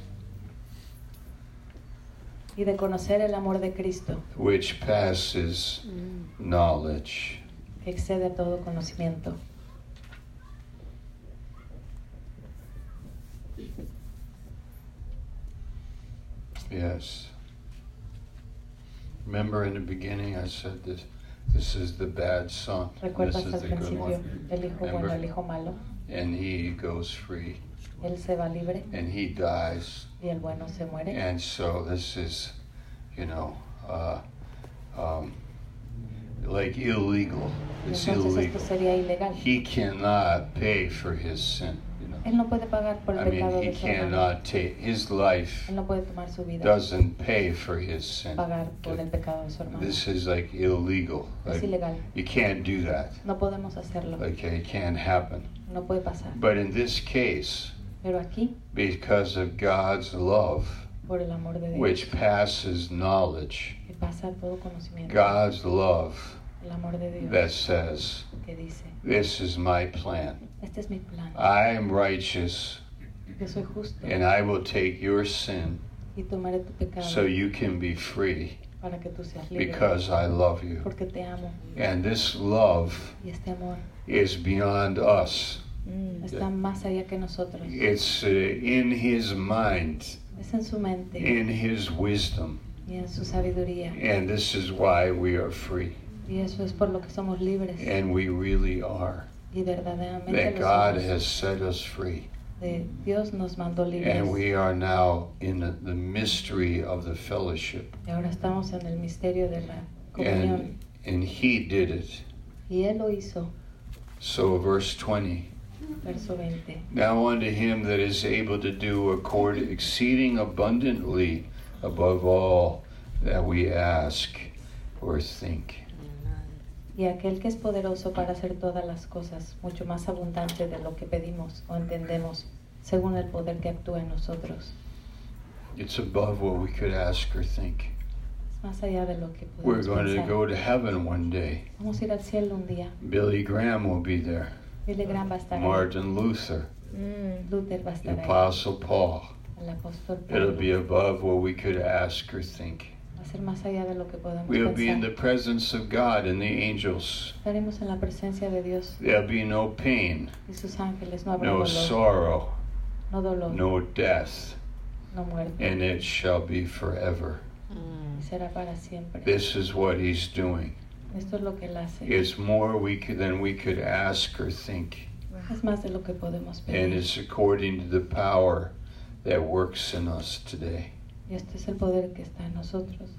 Y de conocer el amor de Cristo, which passes knowledge. que excede a todo conocimiento. Yes. Remember in the beginning I said this is the bad son. This ¿Recuerdas is al the good principio one. el hijo bueno, Remember? el hijo malo? And he goes free, Él se va libre and he dies. y el bueno se muere. And so this is, like illegal. It's Entonces esto illegal. sería ilegal. He cannot pay for his sin. Él no puede pagar por el I mean, pecado he de su hermano. cannot take his life Él no puede tomar su vida, doesn't pay for his sin. pagar por el pecado de su hermano. This is like illegal. Es Like, ilegal. you can't do that. No podemos hacerlo. Okay, it can't happen. No puede pasar. But in this case, Pero aquí, because of God's love, por el amor de Dios, which passes knowledge, que pasa todo conocimiento, God's love el amor de Dios, that says, que dice, this is my plan. este es mi plan. I am righteous, Yo soy justo and I will take your sin y tomaré tu pecado so you can be free para que tú seas libre. because I love you. Porque te amo. And this love Y este amor is beyond us. está más allá que nosotros. It's in his mind, Es en su mente in his wisdom. y en su sabiduría. And this is why we are free. Y eso es por lo que somos libres. And we really are. Y verdaderamente That lo God somos. has set us free. Dios nos mandó libres. And we are now in the mystery of the fellowship. Y ahora estamos en el misterio de la comunión. And he did it. Y Él lo hizo. So verse 20, Verso 20. Now unto him that is able to do exceeding abundantly above all that we ask or think. Y aquel que es poderoso para hacer todas las cosas, mucho más abundante de lo que pedimos o entendemos, según el poder que actúa en nosotros. It's above what we could ask or think. Es más allá de lo que We're podemos going to pensar. go to heaven one day. Vamos a ir al cielo un día. Billy Graham will be there. Billy Graham va a estar ahí. Martin Luther, Luther va a the estar ahí. Apostle Paul. El apóstol It'll Pablo. be above what we could ask or think. Va a ser más allá de lo que podemos We'll be in the pensar. presence of God and the angels. Estaremos en la presencia de Dios There'll be no pain, y sus ángeles. No habrá no dolor, sorrow, no dolor, no death, no muerte. and it shall be forever. Y será para siempre. This is what he's doing. Esto es lo que Él hace. It's more than we could ask or think. Es más de lo que podemos And pedir. it's according to the power that works in us today. Y este es el poder que está en nosotros.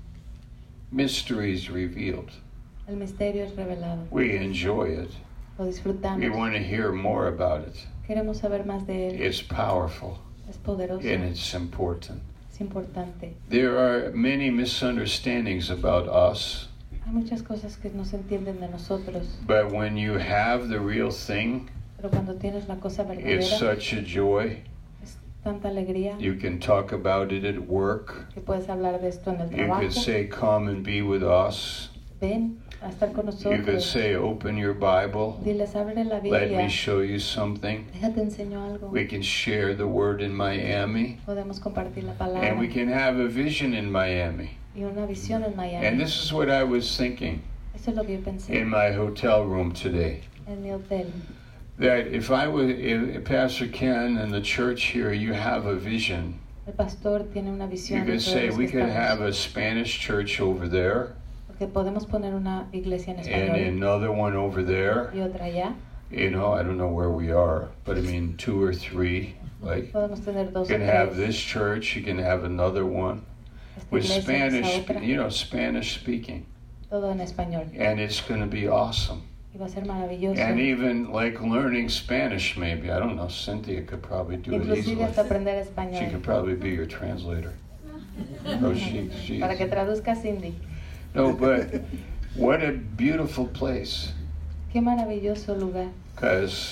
Mysteries revealed. El misterio es revelado. We enjoy it. Lo disfrutamos. We want to hear more about it. Queremos saber más de Él. It's powerful Es poderoso. and it's important. Es importante. There are many misunderstandings about us, Hay muchas cosas que no se entienden de nosotros. but when you have the real thing, Pero cuando tienes la cosa it's verdadera, such a joy. es tanta alegría You can talk about it at work. que puedes hablar de esto en el You trabajo. could say, come and be with us. Ven a estar con You could nosotros. say, open your Bible. Diles, abre la Let Biblia. me show you something. Déjate enseño algo. We can share the word in Miami. Podemos compartir la palabra. And we can have a vision in Miami. Y una visión en Miami. And this is what I was thinking Eso es lo que yo pensé in my hotel room today. en mi hotel. That if Pastor Ken and the church here, you have a vision, El pastor tiene una you visión. could de todos say los we que could estamos. have a Spanish church over there Porque podemos poner una iglesia en and español another one over there. y otra allá. You know, I don't know where we are, but I mean 2 or 3. Like, Podemos tener you dos o can have tres. this church, you can have another one Esta with iglesia, esa Spanish, otra, you know, Spanish speaking. todo en español. And it's going to be awesome. Y va a ser maravilloso. And even like learning Spanish, maybe. I don't know. Cynthia could probably do it Inclusive easily. hasta aprender She español. could probably be your translator. Oh, she Para que is. traduzca Cindy. No, but what a beautiful place. Qué maravilloso lugar. Because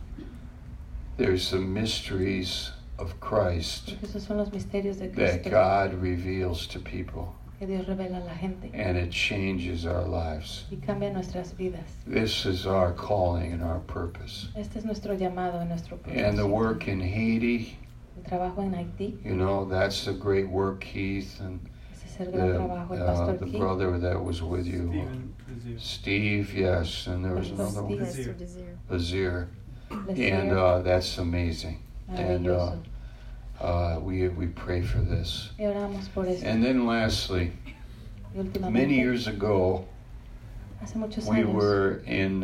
there's the mysteries of Christ Porque esos son los misterios de that Cristo God reveals to people. que Dios revela a la gente And it changes our lives. y cambia nuestras vidas. This is our calling and our purpose. Este es nuestro llamado, nuestro And the propósito. work in Haiti, El trabajo en Haití, you know, that's the great work, Keith, and ese es el gran trabajo. El pastor the Keith, brother that was with you. Stephen Vizier. Steve, yes, and there was Pastor another one, Steve. Azir. Lesier, And that's amazing. And maravilloso. we pray for this. Y oramos por esto. And then lastly, Y últimamente, many years ago, hace muchos we años, were in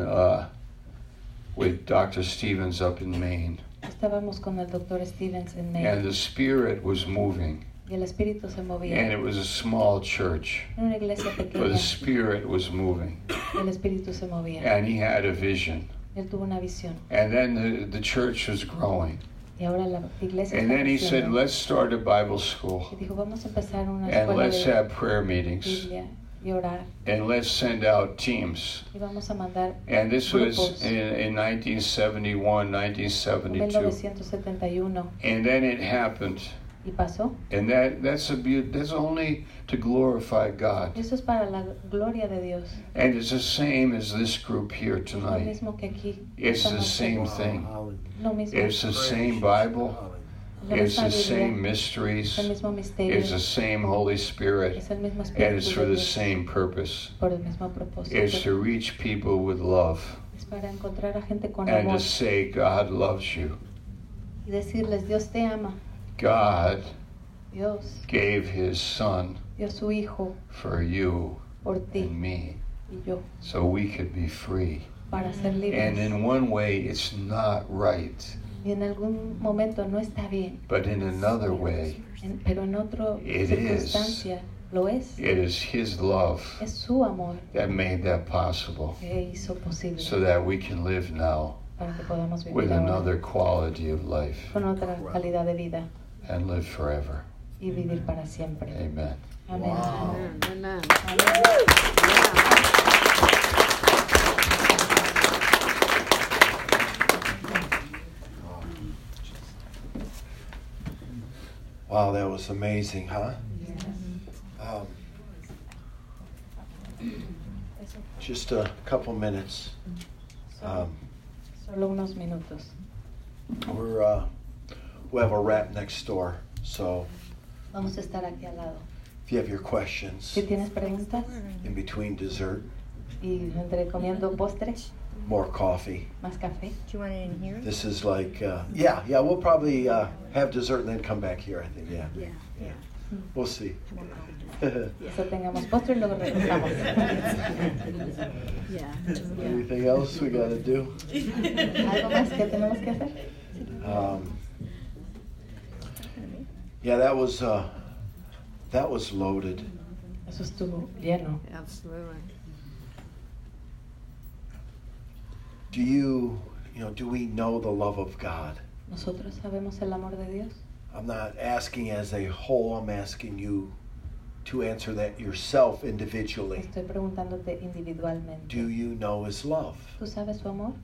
with Dr. Stevens up in Maine, estábamos con el doctor Stevens en Maine and the Spirit was moving, y el espíritu se movía. and it was a small church, Era una iglesia but the pequeña Spirit was moving, y el espíritu se movía. and he had a vision, Él tuvo una visión and then the church was growing, y ahora la iglesia and está then he said, creciendo. let's start a Bible school, Y dijo, vamos a empezar una and escuela let's de have prayer meetings, Biblia y orar and let's send out teams. y vamos a mandar And this was grupos. in 1971, En 1972. 1971 And then it happened. y pasó. And that's only to glorify God. Eso es para la gloria de Dios. And it's the same as this group here Es lo tonight. mismo que aquí. It's the estamos same haciendo. thing. Lo mismo. It's the same Bible. La It's misma the same Biblia, mysteries. es el mismo misterio. It's the same Holy Spirit. Es el mismo And espíritu it's de for the Dios, same purpose. por el mismo propósito. It's to reach people with love Es para encontrar a gente con and amor to say God loves you. y decirles, Dios te ama. God Dios gave his son dio su hijo for you por ti and me y yo so we could be free. para ser And libres. in one way, it's not right, Y en algún momento no está bien, but in another way, pero en otra It circunstancia lo es. it is his love Es su amor that made that possible que hizo posible so that we can live now para que podamos with vivir ahora another quality of life con otra calidad de vida and live forever. y vivir para siempre. Amen. Amén. Wow. Amen. Wow, that was amazing, huh? Just a couple minutes. Solo unos minutos. We have a rap next door, so Vamos a estar aquí al lado. if you have your questions Si tienes preguntas in between dessert, y entre comiendo postres, more coffee. más café. Do you want it in here? This is like, yeah, we'll probably have dessert and then come back here, I think, yeah. Yeah. We'll see. Eso tengamos postre y luego regresamos. Yeah. Anything else we got to do? ¿Algo más que tenemos que hacer? Yeah, that was loaded. Eso estuvo lleno. Absolutely. Do we know the love of God? ¿Nosotros sabemos el amor de Dios? I'm not asking as a whole, I'm asking you to answer that yourself individually. Estoy preguntándote individualmente. Do you know His love? ¿Tú sabes su amor?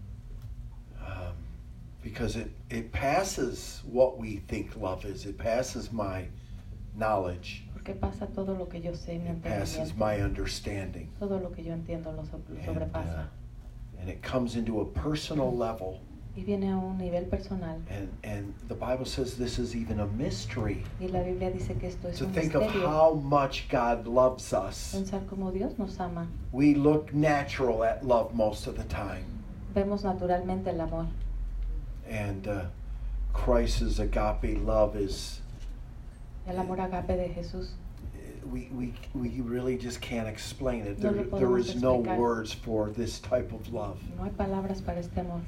Because it passes what we think love is. It passes my knowledge. Porque pasa todo lo que yo sé, mi It passes entendimiento. my understanding. Todo lo que yo entiendo lo sobrepasa. And it comes into a personal level. Y viene a un nivel personal. And the Bible says this is even a mystery. Y la Biblia dice que esto es To un think of misterio. how much God loves us. Pensar como Dios nos ama. We look natural at love most of the time. Vemos naturalmente el amor. And Christ's agape love is, El amor agape de Jesús. we really just can't explain it. No lo There podemos is no explicar. words for this type of love. No hay palabras para este amor.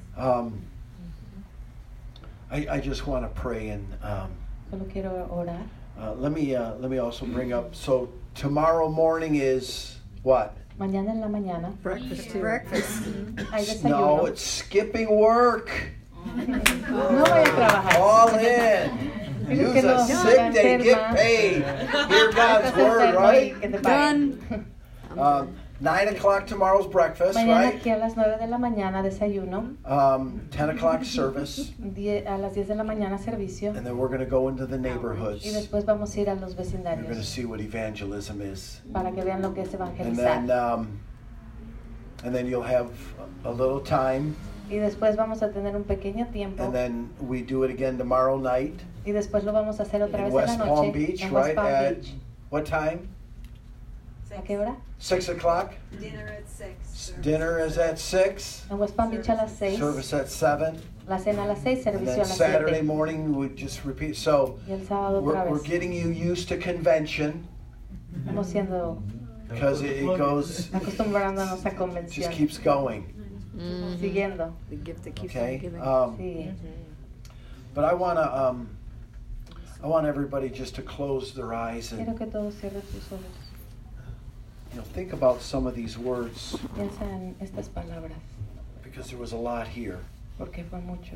I just want to pray and Solo quiero orar. let me also bring up. So tomorrow morning is what? Mañana en la mañana Breakfast. hay No, desayuno. it's skipping work. No voy a trabajar. All in. Digo Use que a no, sick day, enferma. get paid. Hear God's Estás word, enfermo y right? que te paguen. Done. 9 o'clock tomorrow's breakfast, Mañana right? aquí a las 9 de la mañana desayuno. 10 o'clock service. A las 10 de la mañana servicio. And then we're going to go into the neighborhoods. Y después vamos a ir a los You're going to vecindarios see what evangelism is. para que vean lo que es And evangelizar. then you'll have a little time. Y después vamos a tener un pequeño tiempo. And then we do it again tomorrow night Y después lo vamos a hacer otra in vez en la West noche. Palm Beach, en West right? Palm At Beach. what time? ¿A qué hora? 6 o'clock? Dinner at 6. Dinner is at 6. En West Palm Beach a las 6. Service at 7. La cena a las 6, And servicio then a las Saturday 7. morning we just repeat. So Y el sábado otra we're vez. getting you used to convention Estamos siendo because it goes, acostumbrándonos a just convención. keeps going. Siguiendo. The gift that keeps Okay. on giving. Sí. But I want everybody just to close their eyes Quiero and que todos cierren sus ojos. think about some of these words Piensa en estas palabras, because there was a lot here. porque fue mucho.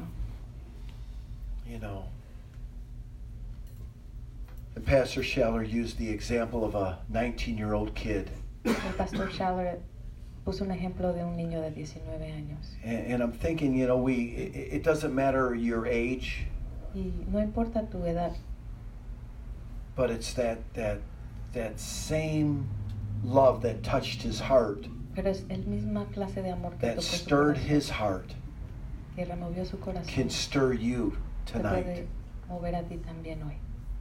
And Pastor Schaller used the example of a 19-year-old kid. El pastor Schaller puso un ejemplo de un niño de 19 años. And I'm thinking, it doesn't matter your age, Y no importa tu edad, but it's that same love that touched his heart, pero es el misma clase de amor que that tocó su stirred corazón, his heart, que removió su corazón. can stir you Te tonight. puede mover a ti también hoy.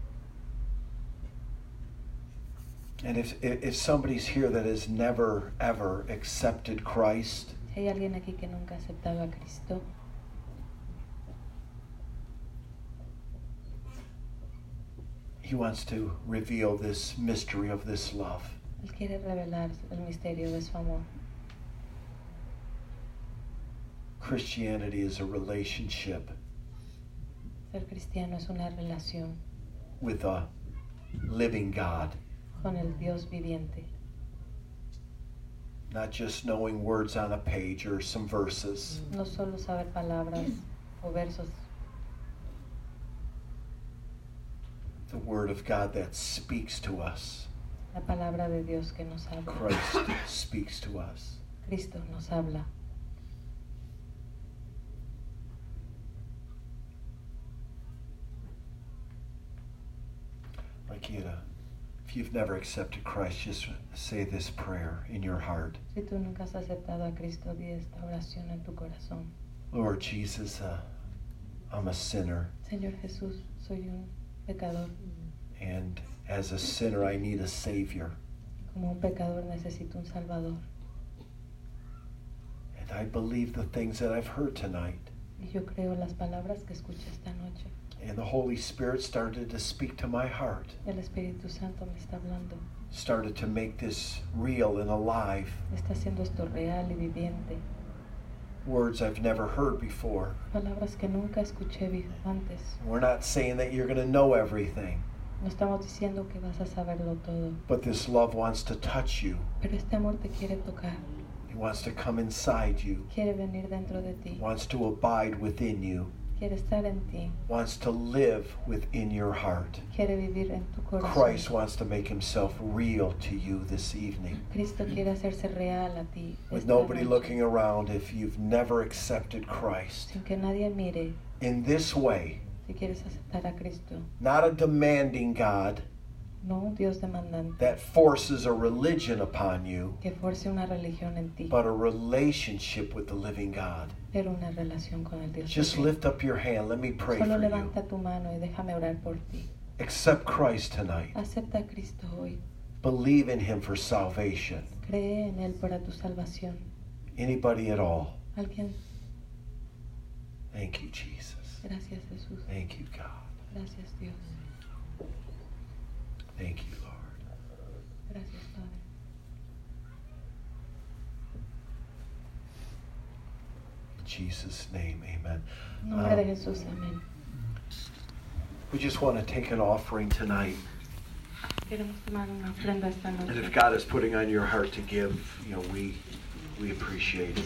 And if somebody's here that has never, ever accepted Christ, Si hay alguien aquí que nunca ha aceptado a Cristo, He wants to reveal this mystery of this love. Él quiere revelar el misterio de su amor. Christianity is a relationship Ser cristiano es una relación with a living God. con el Dios viviente. Not just knowing words on a page or some verses. No solo saber palabras o versos, The Word of God that speaks to us. la palabra de Dios que nos habla. Christ speaks to us. Cristo nos habla. Like you to, if you've never accepted Christ, just say this prayer in your heart. Si tú nunca has aceptado a Cristo, di esta oración en tu corazón. Lord Jesus, I'm a sinner, Señor Jesús, soy un pecador. and as a sinner, I need a Savior. Como un pecador necesito un Salvador. And I believe the things that I've heard tonight. Y yo creo las palabras que escuché esta noche. And the Holy Spirit started to speak to my heart, El Espíritu Santo me está hablando. started to make this real and alive. Está haciendo esto real y viviente. Words I've never heard before. Palabras que nunca escuché antes. We're not saying that you're going to know everything, No estamos diciendo que vas a saberlo todo. but this love wants to touch you. Pero este amor te quiere tocar. It wants to come inside you, Quiere venir dentro de ti. wants to abide within you, Quiere estar en ti. wants to live within your heart. Quiere vivir en tu corazón. Christ wants to make himself real to you this evening. Cristo quiere hacerse real a ti. With esta nobody noche. looking around, if you've never accepted Christ Sin que nadie mire. in this way, Si quieres aceptar a Cristo. not a demanding God No un Dios demandante. that forces a religion upon you, Que force una religión en ti. but a relationship with the living God. Pero una relación con el Dios. Just vivo. lift up your hand. Let me pray Solo for you. levanta tu mano y déjame orar por ti. Accept Christ tonight. Acepta a Cristo hoy. Believe in him for salvation. Cree en Él para tu salvación. Anybody at all. Alguien. Thank you, Jesus. Gracias Jesús. Thank you, God. Gracias Dios. Thank you, Lord. Gracias Padre. In Jesus' name, amen. En nombre de Jesús, amén. We just want to take an offering tonight. Queremos tomar una ofrenda esta And noche. if God is putting on your heart to give, we appreciate it.